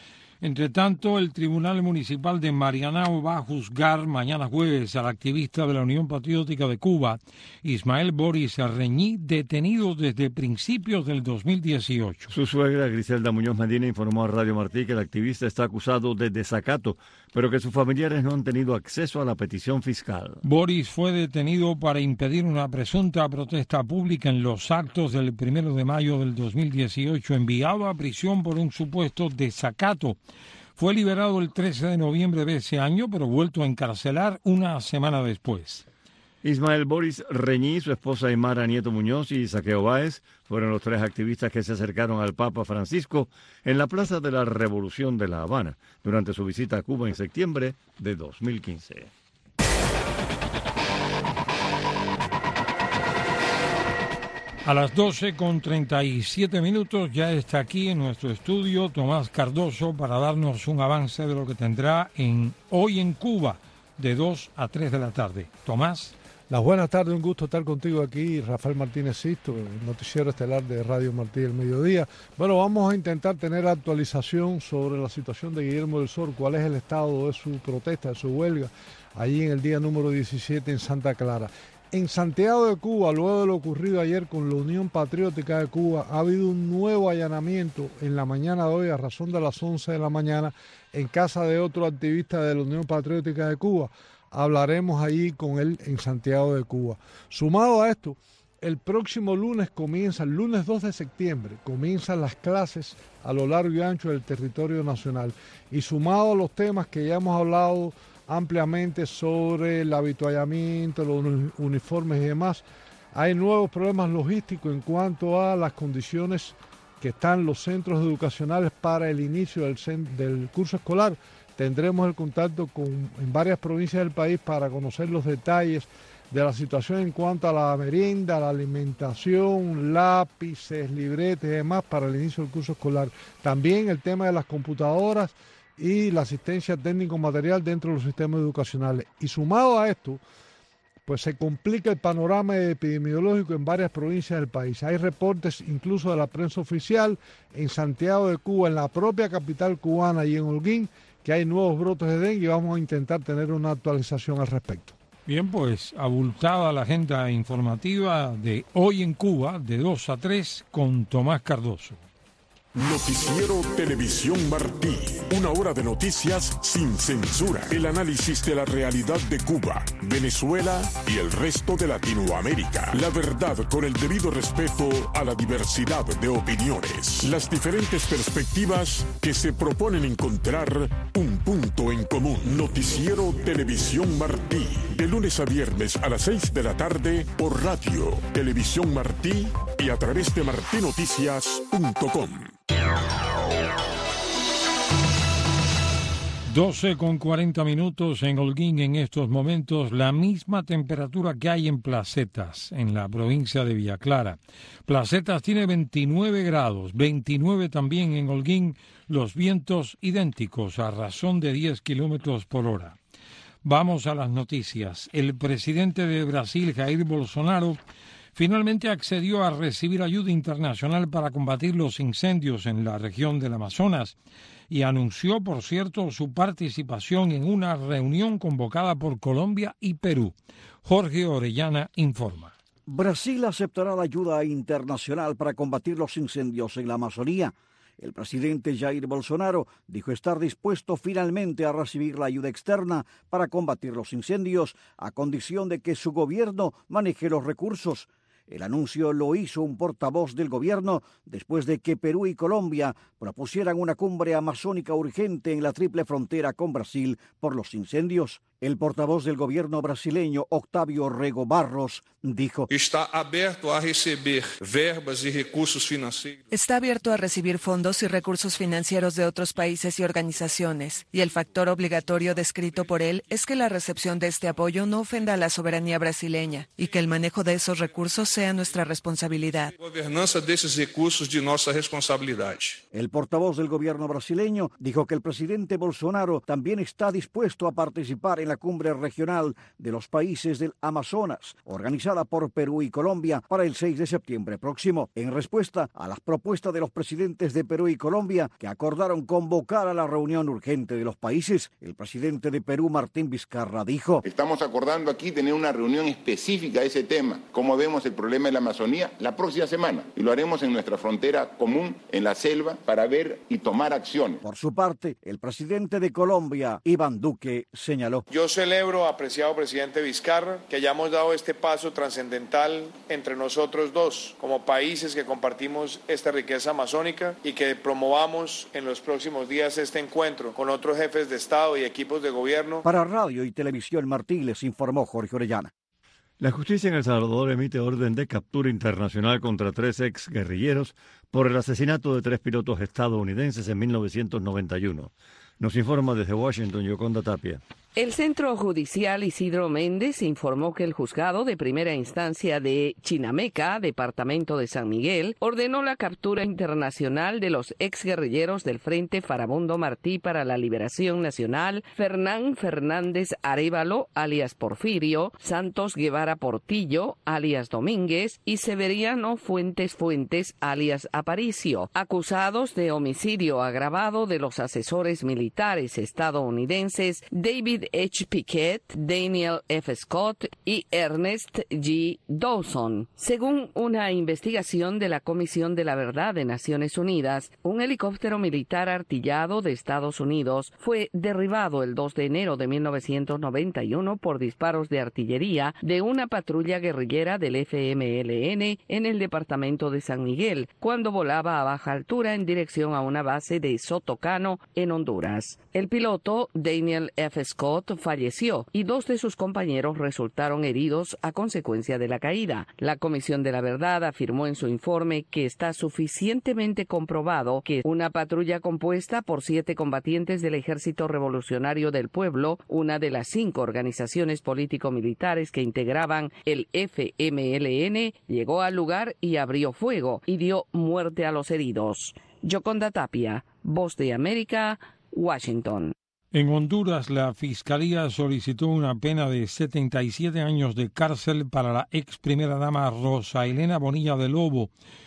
Speaker 3: Entre tanto, el Tribunal Municipal de Marianao va a juzgar mañana jueves al activista de la Unión Patriótica de Cuba, Ismael Boris Reñí, detenido desde principios del dos mil dieciocho.
Speaker 4: Su suegra, Griselda Muñoz Medina, informó a Radio Martí que el activista está acusado de desacato, pero que sus familiares no han tenido acceso a la petición fiscal.
Speaker 3: Boris fue detenido para impedir una presunta protesta pública en los actos del primero de mayo del dos mil dieciocho, enviado a prisión por un supuesto desacato. Fue liberado el trece de noviembre de ese año, pero vuelto a encarcelar una semana después.
Speaker 4: Ismael Boris Reñí, su esposa Aymara Nieto Muñoz y Saqueo Báez fueron los tres activistas que se acercaron al Papa Francisco en la Plaza de la Revolución de La Habana durante su visita a Cuba en septiembre de dos mil quince.
Speaker 3: A las doce con treinta y siete minutos ya está aquí en nuestro estudio Tomás Cardoso para darnos un avance de lo que tendrá en Hoy en Cuba de dos a tres de la tarde. Tomás.
Speaker 12: Las buenas tardes, un gusto estar contigo aquí, Rafael Martínez Sisto, el noticiero estelar de Radio Martí del Mediodía. Bueno, vamos a intentar tener actualización sobre la situación de Guillermo del Sor, cuál es el estado de su protesta, de su huelga, allí en el día número diecisiete en Santa Clara. En Santiago de Cuba, luego de lo ocurrido ayer con la Unión Patriótica de Cuba, ha habido un nuevo allanamiento en la mañana de hoy a razón de las once de la mañana en casa de otro activista de la Unión Patriótica de Cuba. Hablaremos allí con él en Santiago de Cuba. Sumado a esto, el próximo lunes comienza, el lunes dos de septiembre, comienzan las clases a lo largo y ancho del territorio nacional. Y sumado a los temas que ya hemos hablado ampliamente sobre el habituallamiento, los uniformes y demás, hay nuevos problemas logísticos en cuanto a las condiciones que están los centros educacionales para el inicio del, del curso escolar. Tendremos el contacto con, en varias provincias del país para conocer los detalles de la situación en cuanto a la merienda, la alimentación, lápices, libretes y demás para el inicio del curso escolar. También el tema de las computadoras y la asistencia técnico-material dentro de los sistemas educacionales. Y sumado a esto, pues se complica el panorama epidemiológico en varias provincias del país. Hay reportes incluso de la prensa oficial en Santiago de Cuba, en la propia capital cubana y en Holguín, que hay nuevos brotes de dengue y vamos a intentar tener una actualización al respecto.
Speaker 3: Bien, pues abultada la agenda informativa de Hoy en Cuba, de dos a tres, con Tomás Cardoso.
Speaker 7: Noticiero Televisión Martí. Una hora de noticias sin censura. El análisis de la realidad de Cuba, Venezuela y el resto de Latinoamérica. La verdad con el debido respeto a la diversidad de opiniones. Las diferentes perspectivas que se proponen encontrar un punto en común. Noticiero Televisión Martí. De lunes a viernes a las seis de la tarde por radio, Televisión Martí y a través de martí noticias punto com.
Speaker 3: doce con cuarenta minutos en Holguín en estos momentos, la misma temperatura que hay en Placetas, en la provincia de Villa Clara. Placetas tiene veintinueve grados, veintinueve también en Holguín, los vientos idénticos a razón de diez kilómetros por hora. Vamos a las noticias. El presidente de Brasil, Jair Bolsonaro, finalmente accedió a recibir ayuda internacional para combatir los incendios en la región del Amazonas y anunció, por cierto, su participación en una reunión convocada por Colombia y Perú. Jorge Orellana informa.
Speaker 20: Brasil aceptará la ayuda internacional para combatir los incendios en la Amazonía. El presidente Jair Bolsonaro dijo estar dispuesto finalmente a recibir la ayuda externa para combatir los incendios, a condición de que su gobierno maneje los recursos. El anuncio lo hizo un portavoz del gobierno después de que Perú y Colombia propusieran una cumbre amazónica urgente en la triple frontera con Brasil por los incendios. El portavoz del gobierno brasileño, Octavio Rego Barros, dijo:
Speaker 15: Está abierto a recibir verbas y recursos financieros.
Speaker 16: Está abierto a recibir fondos y recursos financieros de otros países y organizaciones, y el factor obligatorio descrito por él es que la recepción de este apoyo no ofenda a la soberanía brasileña y que el manejo de esos recursos sea nuestra responsabilidad.
Speaker 15: La gobernanza de esos recursos de nuestra responsabilidad.
Speaker 20: El portavoz del gobierno brasileño dijo que el presidente Bolsonaro también está dispuesto a participar en la cumbre regional de los países del Amazonas, organizada por Perú y Colombia para el seis de septiembre próximo, en respuesta a las propuestas de los presidentes de Perú y Colombia que acordaron convocar a la reunión urgente de los países. El presidente de Perú, Martín Vizcarra, dijo:
Speaker 19: Estamos acordando aquí tener una reunión específica a ese tema, cómo vemos el problema de la Amazonía, la próxima semana, y lo haremos en nuestra frontera común, en la selva, para ver y tomar acción.
Speaker 20: Por su parte, el presidente de Colombia, Iván Duque, señaló:
Speaker 15: Yo celebro, apreciado presidente Vizcarra, que hayamos dado este paso trascendental entre nosotros dos, como países que compartimos esta riqueza amazónica, y que promovamos en los próximos días este encuentro con otros jefes de Estado y equipos de gobierno.
Speaker 20: Para Radio y Televisión Martí les informó Jorge Orellana.
Speaker 4: La justicia en El Salvador emite orden de captura internacional contra tres ex guerrilleros por el asesinato de tres pilotos estadounidenses en mil novecientos noventa y uno. Nos informa desde Washington Yoconda Tapia.
Speaker 24: El Centro Judicial Isidro Méndez informó que el juzgado de primera instancia de Chinameca, departamento de San Miguel, ordenó la captura internacional de los exguerrilleros del Frente Farabundo Martí para la Liberación Nacional, Fernán Fernández Arévalo, alias Porfirio, Santos Guevara Portillo, alias Domínguez, y Severiano Fuentes Fuentes, alias Aparicio, acusados de homicidio agravado de los asesores militares estadounidenses David H. Pickett, Daniel F. Scott y Ernest G. Dawson. Según una investigación de la Comisión de la Verdad de Naciones Unidas, un helicóptero militar artillado de Estados Unidos fue derribado el dos de enero de mil novecientos noventa y uno por disparos de artillería de una patrulla guerrillera del F M L N en el departamento de San Miguel, cuando volaba a baja altura en dirección a una base de Sotocano, en Honduras. El piloto, Daniel F. Scott, falleció y dos de sus compañeros resultaron heridos a consecuencia de la caída. La Comisión de la Verdad afirmó en su informe que está suficientemente comprobado que una patrulla compuesta por siete combatientes del Ejército Revolucionario del Pueblo, una de las cinco organizaciones político-militares que integraban el F M L N, llegó al lugar y abrió fuego y dio muerte a los heridos. Yoconda Tapia, Voz de América, Washington.
Speaker 3: En Honduras, la Fiscalía solicitó una pena de setenta y siete años de cárcel para la ex primera dama Rosa Elena Bonilla de Lobo,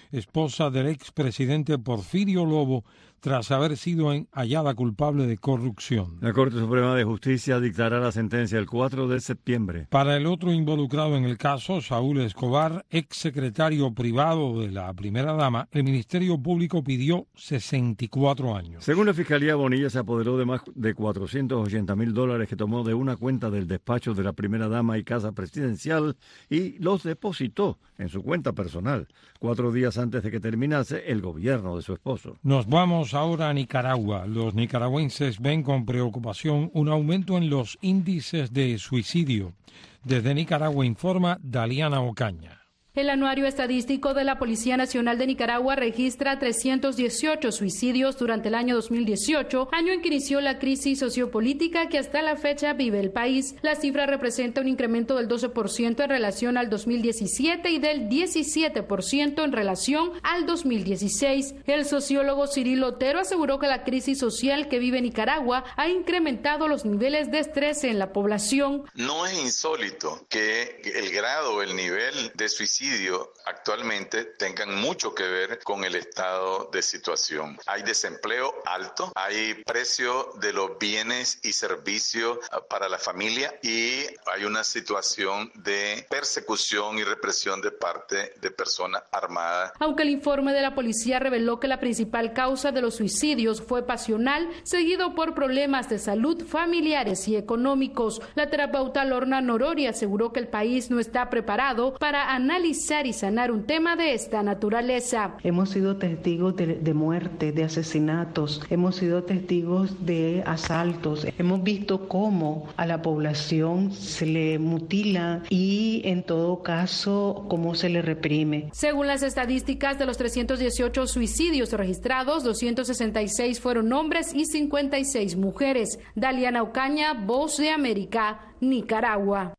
Speaker 3: esposa del expresidente Porfirio Lobo, tras haber sido hallada culpable de corrupción.
Speaker 4: La Corte Suprema de Justicia dictará la sentencia el cuatro de septiembre.
Speaker 3: Para el otro involucrado en el caso, Saúl Escobar, exsecretario privado de la primera dama, el Ministerio Público pidió sesenta y cuatro años.
Speaker 4: Según la Fiscalía, Bonilla se apoderó de más de cuatrocientos ochenta mil dólares que tomó de una cuenta del despacho de la primera dama y casa presidencial y los depositó en su cuenta personal, cuatro días antes de que terminase el gobierno de su esposo.
Speaker 3: Nos vamos ahora a Nicaragua. Los nicaragüenses ven con preocupación un aumento en los índices de suicidio. Desde Nicaragua informa Daliana Ocaña.
Speaker 17: El anuario estadístico de la Policía Nacional de Nicaragua registra trescientos dieciocho suicidios durante el año dos mil dieciocho, año en que inició la crisis sociopolítica que hasta la fecha vive el país. La cifra representa un incremento del doce por ciento en relación al dos mil diecisiete y del diecisiete por ciento en relación al dos mil dieciséis. El sociólogo Cirilo Otero aseguró que la crisis social que vive Nicaragua ha incrementado los niveles de estrés en la población.
Speaker 18: No es insólito que el grado, el nivel de suicidio actualmente tengan mucho que ver con el estado de situación. Hay desempleo alto, hay precio de los bienes y servicios para la familia y hay una situación de persecución y represión de parte de personas armadas.
Speaker 17: Aunque el informe de la policía reveló que la principal causa de los suicidios fue pasional, seguido por problemas de salud, familiares y económicos, la terapeuta Lorna Norori aseguró que el país no está preparado para analizar y sanar un tema de esta naturaleza.
Speaker 21: Hemos sido testigos de, de muerte, de asesinatos, hemos sido testigos de asaltos, hemos visto cómo a la población se le mutila y en todo caso cómo se le reprime.
Speaker 17: Según las estadísticas de los trescientos dieciocho suicidios registrados, doscientos sesenta y seis fueron hombres y cincuenta y seis mujeres. Daliana Ocaña, Voz de América, Nicaragua.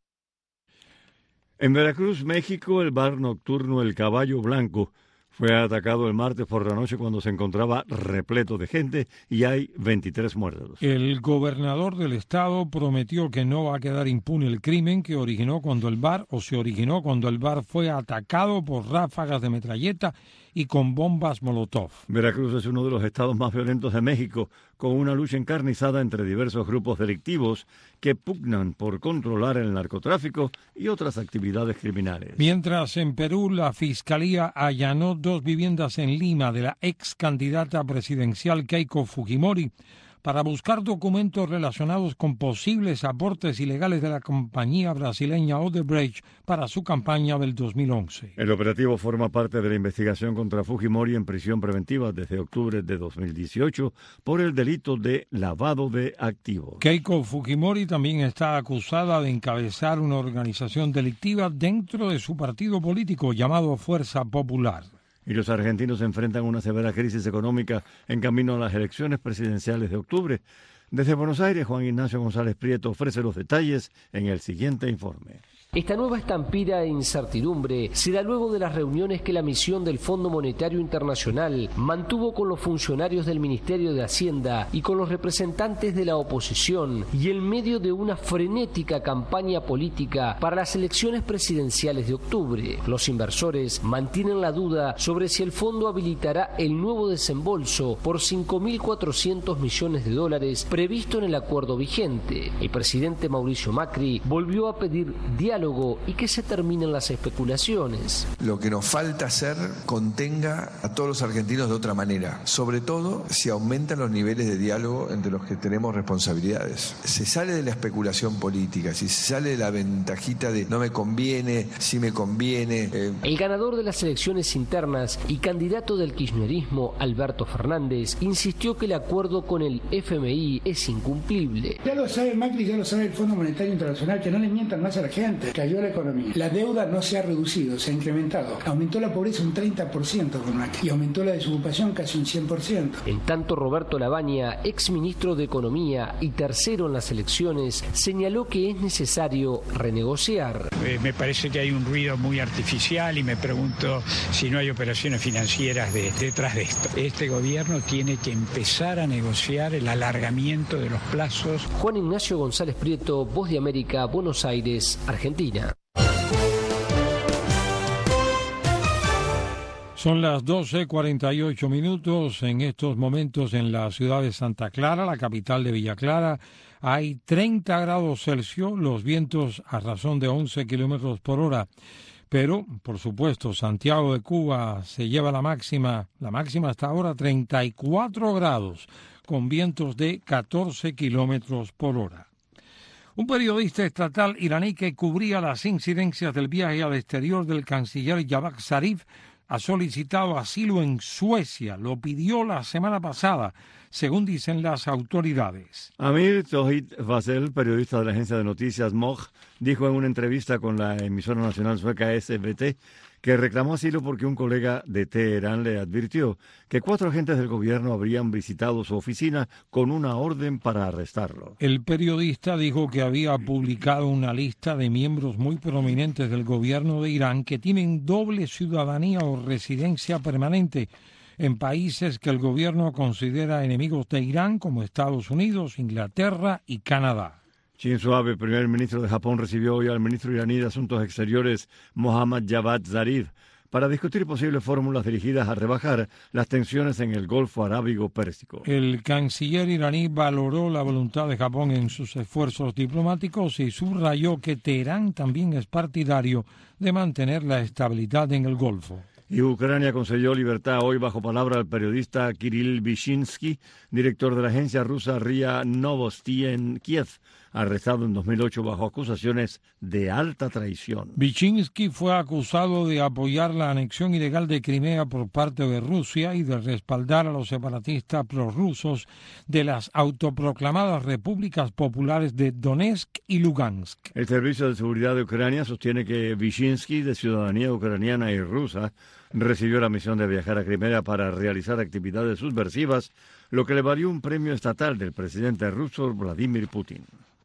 Speaker 4: En Veracruz, México, el bar nocturno El Caballo Blanco fue atacado el martes por la noche cuando se encontraba repleto de gente y hay veintitrés muertos.
Speaker 3: El gobernador del estado prometió que no va a quedar impune el crimen que originó cuando el bar, o se originó cuando el bar fue atacado por ráfagas de metralleta y con bombas Molotov.
Speaker 4: Veracruz es uno de los estados más violentos de México, con una lucha encarnizada entre diversos grupos delictivos que pugnan por controlar el narcotráfico y otras actividades criminales.
Speaker 3: Mientras en Perú la Fiscalía allanó dos viviendas en Lima de la ex candidata presidencial Keiko Fujimori para buscar documentos relacionados con posibles aportes ilegales de la compañía brasileña Odebrecht para su campaña del dos mil once.
Speaker 4: El operativo forma parte de la investigación contra Fujimori en prisión preventiva desde octubre de dos mil dieciocho por el delito de lavado de activos.
Speaker 3: Keiko Fujimori también está acusada de encabezar una organización delictiva dentro de su partido político llamado Fuerza Popular.
Speaker 4: Y los argentinos enfrentan una severa crisis económica en camino a las elecciones presidenciales de octubre. Desde Buenos Aires, Juan Ignacio González Prieto ofrece los detalles en el siguiente informe.
Speaker 22: Esta nueva estampida e incertidumbre se da luego de las reuniones que la misión del Fondo Monetario Internacional mantuvo con los funcionarios del Ministerio de Hacienda y con los representantes de la oposición y en medio de una frenética campaña política para las elecciones presidenciales de octubre. Los inversores mantienen la duda sobre si el fondo habilitará el nuevo desembolso por cinco mil cuatrocientos millones de dólares previsto en el acuerdo vigente. El presidente Mauricio Macri volvió a pedir diálogo y que se terminen las especulaciones.
Speaker 25: Lo que nos falta hacer contenga a todos los argentinos de otra manera, sobre todo si aumentan los niveles de diálogo entre los que tenemos responsabilidades. Se sale de la especulación política, si se sale de la ventajita de no me conviene, sí me conviene. Eh.
Speaker 22: El ganador de las elecciones internas y candidato del kirchnerismo, Alberto Fernández, insistió que el acuerdo con el F M I es incumplible.
Speaker 26: Ya lo sabe Macri, ya lo sabe el Fondo Monetario Internacional, que no le mientan más a la gente. Cayó la economía. La deuda no se ha reducido, se ha incrementado. Aumentó la pobreza un treinta por ciento con Macri y aumentó la desocupación casi un cien por ciento.
Speaker 22: En tanto, Roberto Labaña, exministro de Economía y tercero en las elecciones, señaló que es necesario renegociar.
Speaker 27: Eh, me parece que hay un ruido muy artificial y me pregunto si no hay operaciones financieras de, detrás de esto. Este gobierno tiene que empezar a negociar el alargamiento de los plazos.
Speaker 22: Juan Ignacio González Prieto, Voz de América, Buenos Aires, Argentina.
Speaker 3: Son las doce cuarenta y ocho minutos. En estos momentos en la ciudad de Santa Clara, la capital de Villa Clara, hay treinta grados Celsius, los vientos a razón de once kilómetros por hora. Pero, por supuesto, Santiago de Cuba se lleva la máxima, la máxima hasta ahora treinta y cuatro grados, con vientos de catorce kilómetros por hora. Un periodista estatal iraní que cubría las incidencias del viaje al exterior del canciller Javad Zarif ha solicitado asilo en Suecia. Lo pidió la semana pasada, según dicen las autoridades.
Speaker 4: Amir Tohit Vasel, periodista de la agencia de noticias M O J, dijo en una entrevista con la emisora nacional sueca S V T que reclamó asilo porque un colega de Teherán le advirtió que cuatro agentes del gobierno habrían visitado su oficina con una orden para arrestarlo.
Speaker 3: El periodista dijo que había publicado una lista de miembros muy prominentes del gobierno de Irán que tienen doble ciudadanía o residencia permanente en países que el gobierno considera enemigos de Irán, como Estados Unidos, Inglaterra y Canadá.
Speaker 4: Shinzo Abe, primer ministro de Japón, recibió hoy al ministro iraní de Asuntos Exteriores, Mohammad Javad Zarif, para discutir posibles fórmulas dirigidas a rebajar las tensiones en el Golfo Arábigo-Pérsico.
Speaker 3: El canciller iraní valoró la voluntad de Japón en sus esfuerzos diplomáticos y subrayó que Teherán también es partidario de mantener la estabilidad en el Golfo.
Speaker 4: Y Ucrania concedió libertad hoy bajo palabra al periodista Kirill Vishinsky, director de la agencia rusa R I A Novosti en Kiev, arrestado en dos mil ocho bajo acusaciones de alta traición.
Speaker 3: Vishinsky fue acusado de apoyar la anexión ilegal de Crimea por parte de Rusia y de respaldar a los separatistas prorrusos de las autoproclamadas repúblicas populares de Donetsk y Lugansk.
Speaker 4: El Servicio de Seguridad de Ucrania sostiene que Vishinsky, de ciudadanía ucraniana y rusa, recibió la misión de viajar a Crimea para realizar actividades subversivas, lo que le valió un premio estatal del presidente ruso Vladimir Putin.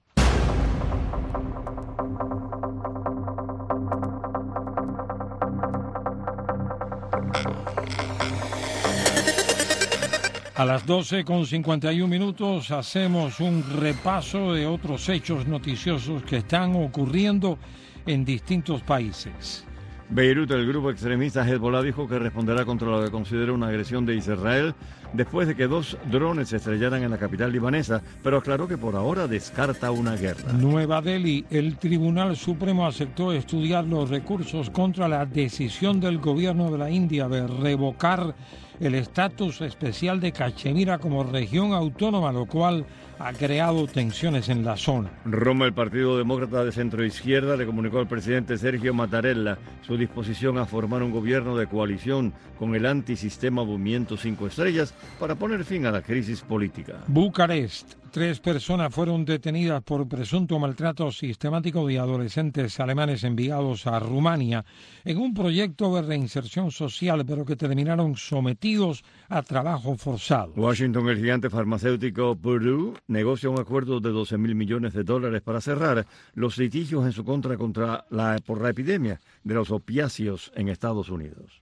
Speaker 3: A las doce con cincuenta y un minutos hacemos un repaso de otros hechos noticiosos que están ocurriendo en distintos países.
Speaker 4: Beirut, el grupo extremista Hezbollah dijo que responderá contra lo que considera una agresión de Israel después de que dos drones se estrellaran en la capital libanesa, pero aclaró que por ahora descarta una guerra.
Speaker 3: Nueva Delhi, el Tribunal Supremo aceptó estudiar los recursos contra la decisión del gobierno de la India de revocar el estatus especial de Cachemira como región autónoma, lo cual ha creado tensiones en la zona.
Speaker 4: Roma, el Partido Demócrata de centroizquierda, le comunicó al presidente Sergio Mattarella su disposición a formar un gobierno de coalición con el antisistema Movimiento Cinco Estrellas para poner fin a la crisis política.
Speaker 3: Bucarest. Tres personas fueron detenidas por presunto maltrato sistemático de adolescentes alemanes enviados a Rumania en un proyecto de reinserción social, pero que terminaron sometidos a trabajo forzado.
Speaker 4: Washington, el gigante farmacéutico Purdue, negocia un acuerdo de doce mil millones de dólares para cerrar los litigios en su contra contra la, por la epidemia de los opiáceos en Estados Unidos.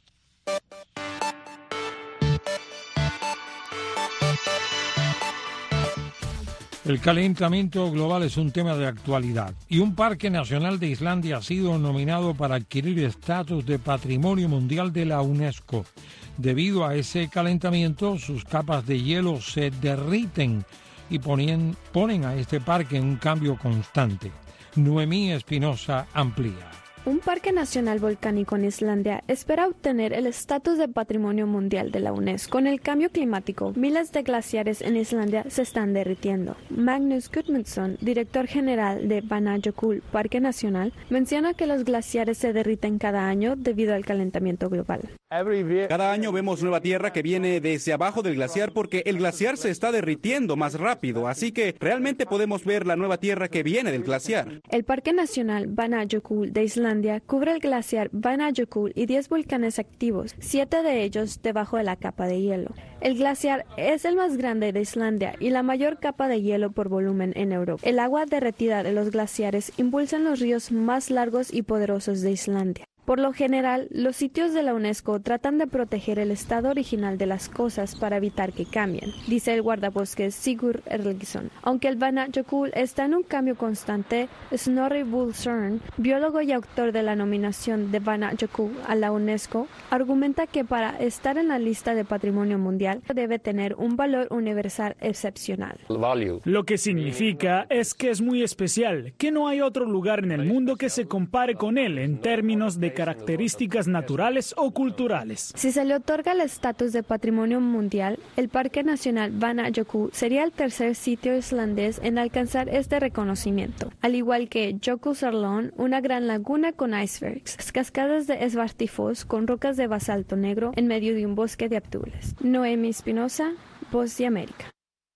Speaker 3: El calentamiento global es un tema de actualidad y un parque nacional de Islandia ha sido nominado para adquirir estatus de Patrimonio Mundial de la UNESCO. Debido a ese calentamiento, sus capas de hielo se derriten y ponen, ponen a este parque en un cambio constante. Noemí Espinosa amplía.
Speaker 1: Un parque nacional volcánico en Islandia espera obtener el estatus de Patrimonio Mundial de la UNESCO. Con el cambio climático, miles de glaciares en Islandia se están derritiendo. Magnus Gudmundsson, director general de Vatnajökull Parque Nacional, menciona que los glaciares se derriten cada año debido al calentamiento global.
Speaker 2: Cada año vemos nueva tierra que viene desde abajo del glaciar porque el glaciar se está derritiendo más rápido, así que realmente podemos ver la nueva tierra que viene del glaciar.
Speaker 1: El Parque Nacional Vatnajökull de Islandia cubre el glaciar Vatnajökull y diez volcanes activos, siete de ellos debajo de la capa de hielo. El glaciar es el más grande de Islandia y la mayor capa de hielo por volumen en Europa. El agua derretida de los glaciares impulsa los ríos más largos y poderosos de Islandia. Por lo general, los sitios de la UNESCO tratan de proteger el estado original de las cosas para evitar que cambien, dice el guardabosques Sigurd Erlingsson. Aunque el Vatnajökull está en un cambio constante, Snorri Bullsörn, biólogo y autor de la nominación de Vatnajökull a la UNESCO, argumenta que para estar en la lista de Patrimonio Mundial debe tener un valor universal excepcional.
Speaker 5: Lo que significa es que es muy especial, que no hay otro lugar en el mundo que se compare con él en términos de características naturales o culturales.
Speaker 1: Si se le otorga el estatus de Patrimonio Mundial, el Parque Nacional Vatnajökull sería el tercer sitio islandés en alcanzar este reconocimiento, al igual que Jökulsárlón, una gran laguna con icebergs, cascadas de Svartifoss con rocas de basalto negro en medio de un bosque de abdules. Noemi Espinosa, Voz de América.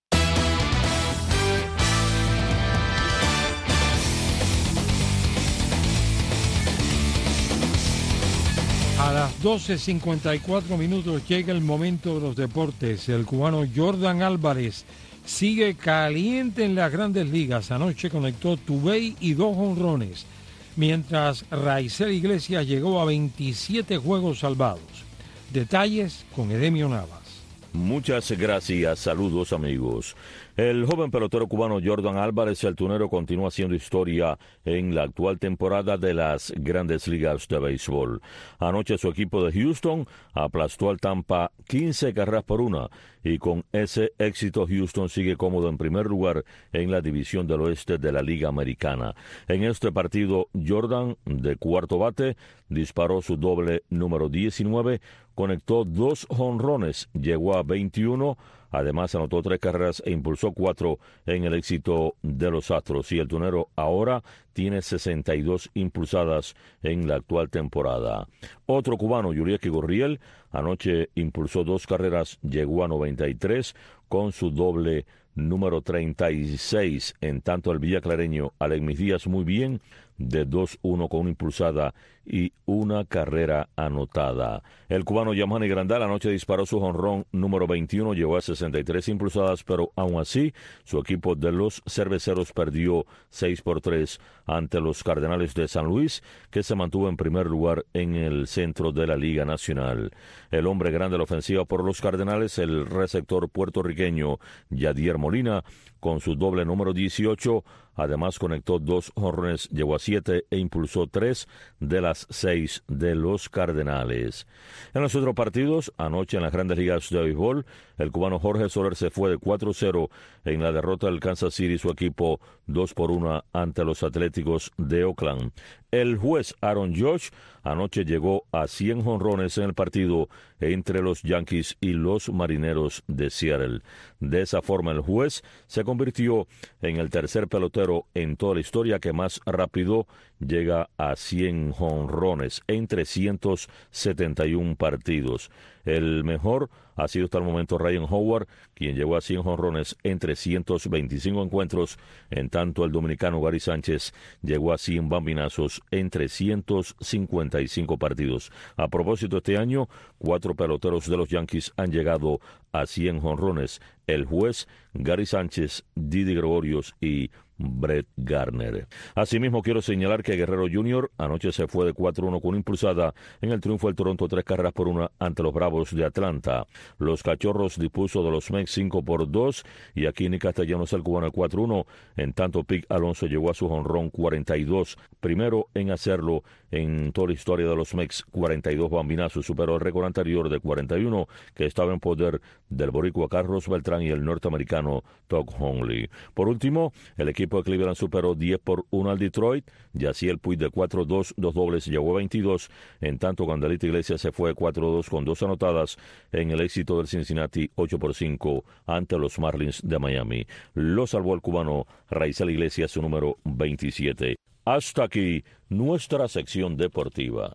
Speaker 3: A las doce cincuenta y cuatro minutos llega el momento de los deportes. El cubano Jordan Álvarez sigue caliente en las grandes ligas. Anoche conectó tumbey y dos jonrones, mientras Raisel Iglesias llegó a veintisiete juegos salvados. Detalles con Edemio Navas.
Speaker 6: Muchas gracias, saludos amigos. El joven pelotero cubano Jordan Álvarez, el tunero, continúa haciendo historia en la actual temporada de las Grandes Ligas de Béisbol. Anoche su equipo de Houston aplastó al Tampa quince carreras por una y con ese éxito Houston sigue cómodo en primer lugar en la división del oeste de la Liga Americana. En este partido, Jordan, de cuarto bate, disparó su doble número diecinueve, conectó dos jonrones, llegó a veintiuno. Además, anotó tres carreras e impulsó cuatro en el éxito de los Astros. Y el tunero ahora tiene sesenta y dos impulsadas en la actual temporada. Otro cubano, Yurieki Gurriel, anoche impulsó dos carreras, llegó a noventa y tres con su doble número treinta y seis. En tanto, el villaclareño Alexis Díaz muy bien, de dos uno con una impulsada y una carrera anotada. El cubano Yamani Grandal anoche disparó su jonrón número veintiuno, llegó a sesenta y tres impulsadas, pero aún así su equipo de los Cerveceros perdió seis por tres ante los Cardenales de San Luis, que se mantuvo en primer lugar en el centro de la Liga Nacional. El hombre grande de la ofensiva por los Cardenales, el receptor puertorriqueño Yadier Molina, con su doble número dieciocho, además conectó dos jonrones, llegó a siete e impulsó tres de las seis de los Cardenales. En los otros partidos, anoche en las Grandes Ligas de Béisbol, el cubano Jorge Soler se fue de cuatro cero en la derrota del Kansas City, su equipo dos por uno ante los Atléticos de Oakland. El juez Aaron Judge anoche llegó a cien jonrones en el partido entre los Yankees y los Marineros de Seattle. De esa forma, el juez se convirtió en el tercer pelotero en toda la historia que más rápido llega a cien jonrones en trescientos setenta y uno partidos. El mejor ha sido hasta el momento Ryan Howard, quien llegó a cien jonrones en trescientos veinticinco encuentros. En tanto, el dominicano Gary Sánchez llegó a cien bambinazos en trescientos cincuenta y cinco partidos. A propósito, este año, cuatro peloteros de los Yankees han llegado a cien jonrones. El juez, Gary Sánchez, Didi Gregorius y Brett Garner. Asimismo, quiero señalar que Guerrero junior anoche se fue de cuatro uno con una impulsada en el triunfo del Toronto tres carreras por una ante los Bravos de Atlanta. Los Cachorros dispuso de los Mex cinco por dos y aquí Nick Castellanos el cubano cuatro uno. En tanto, Pete Alonso llegó a su jonrón cuarenta y dos, primero en hacerlo en toda la historia de los Mex, cuarenta y dos bambinazos, superó el récord anterior de cuarenta y uno que estaba en poder del boricua Carlos Beltrán y el norteamericano Todd Hundley. Por último, el equipo de Cleveland superó diez por uno al Detroit. Yaciel Puig de cuatro dos, dos dobles, llegó a veintidós. En tanto, Candelita Iglesias se fue cuatro dos con dos anotadas en el éxito del Cincinnati ocho por cinco ante los Marlins de Miami. Lo salvó el cubano Raisel Iglesias, su número veintisiete. Hasta aquí nuestra sección deportiva.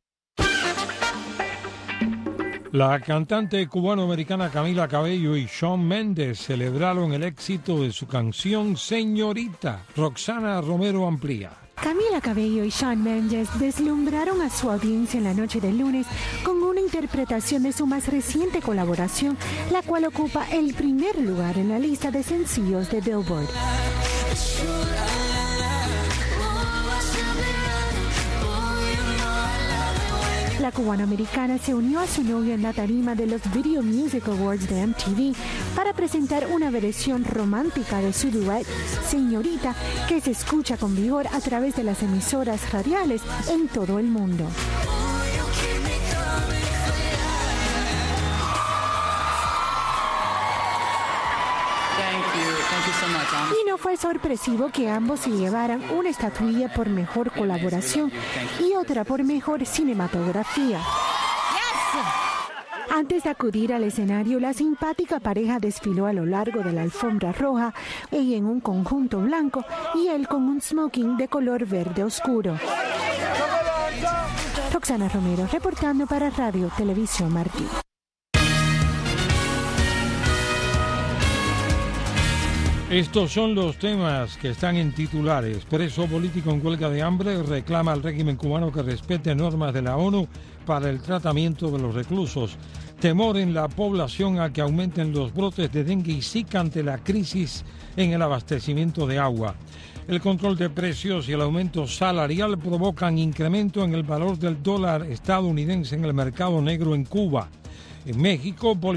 Speaker 3: La cantante cubano-americana Camila Cabello y Shawn Mendes celebraron el éxito de su canción Señorita. Roxana Romero amplía.
Speaker 8: Camila Cabello y Shawn Mendes deslumbraron a su audiencia en la noche del lunes con una interpretación de su más reciente colaboración, la cual ocupa el primer lugar en la lista de sencillos de Billboard. La cubanoamericana se unió a su novio en la tarima de los Video Music Awards de M T V para presentar una versión romántica de su duet, Señorita, que se escucha con vigor a través de las emisoras radiales en todo el mundo. Y no fue sorpresivo que ambos se llevaran una estatuilla por mejor colaboración y otra por mejor cinematografía. Antes de acudir al escenario, la simpática pareja desfiló a lo largo de la alfombra roja, ella en un conjunto blanco y él con un smoking de color verde oscuro. Roxana Romero, reportando para Radio Televisión Martí.
Speaker 3: Estos son los temas que están en titulares. Preso político en huelga de hambre reclama al régimen cubano que respete normas de la ONU para el tratamiento de los reclusos. Temor en la población a que aumenten los brotes de dengue y zika ante la crisis en el abastecimiento de agua. El control de precios y el aumento salarial provocan incremento en el valor del dólar estadounidense en el mercado negro en Cuba. En México,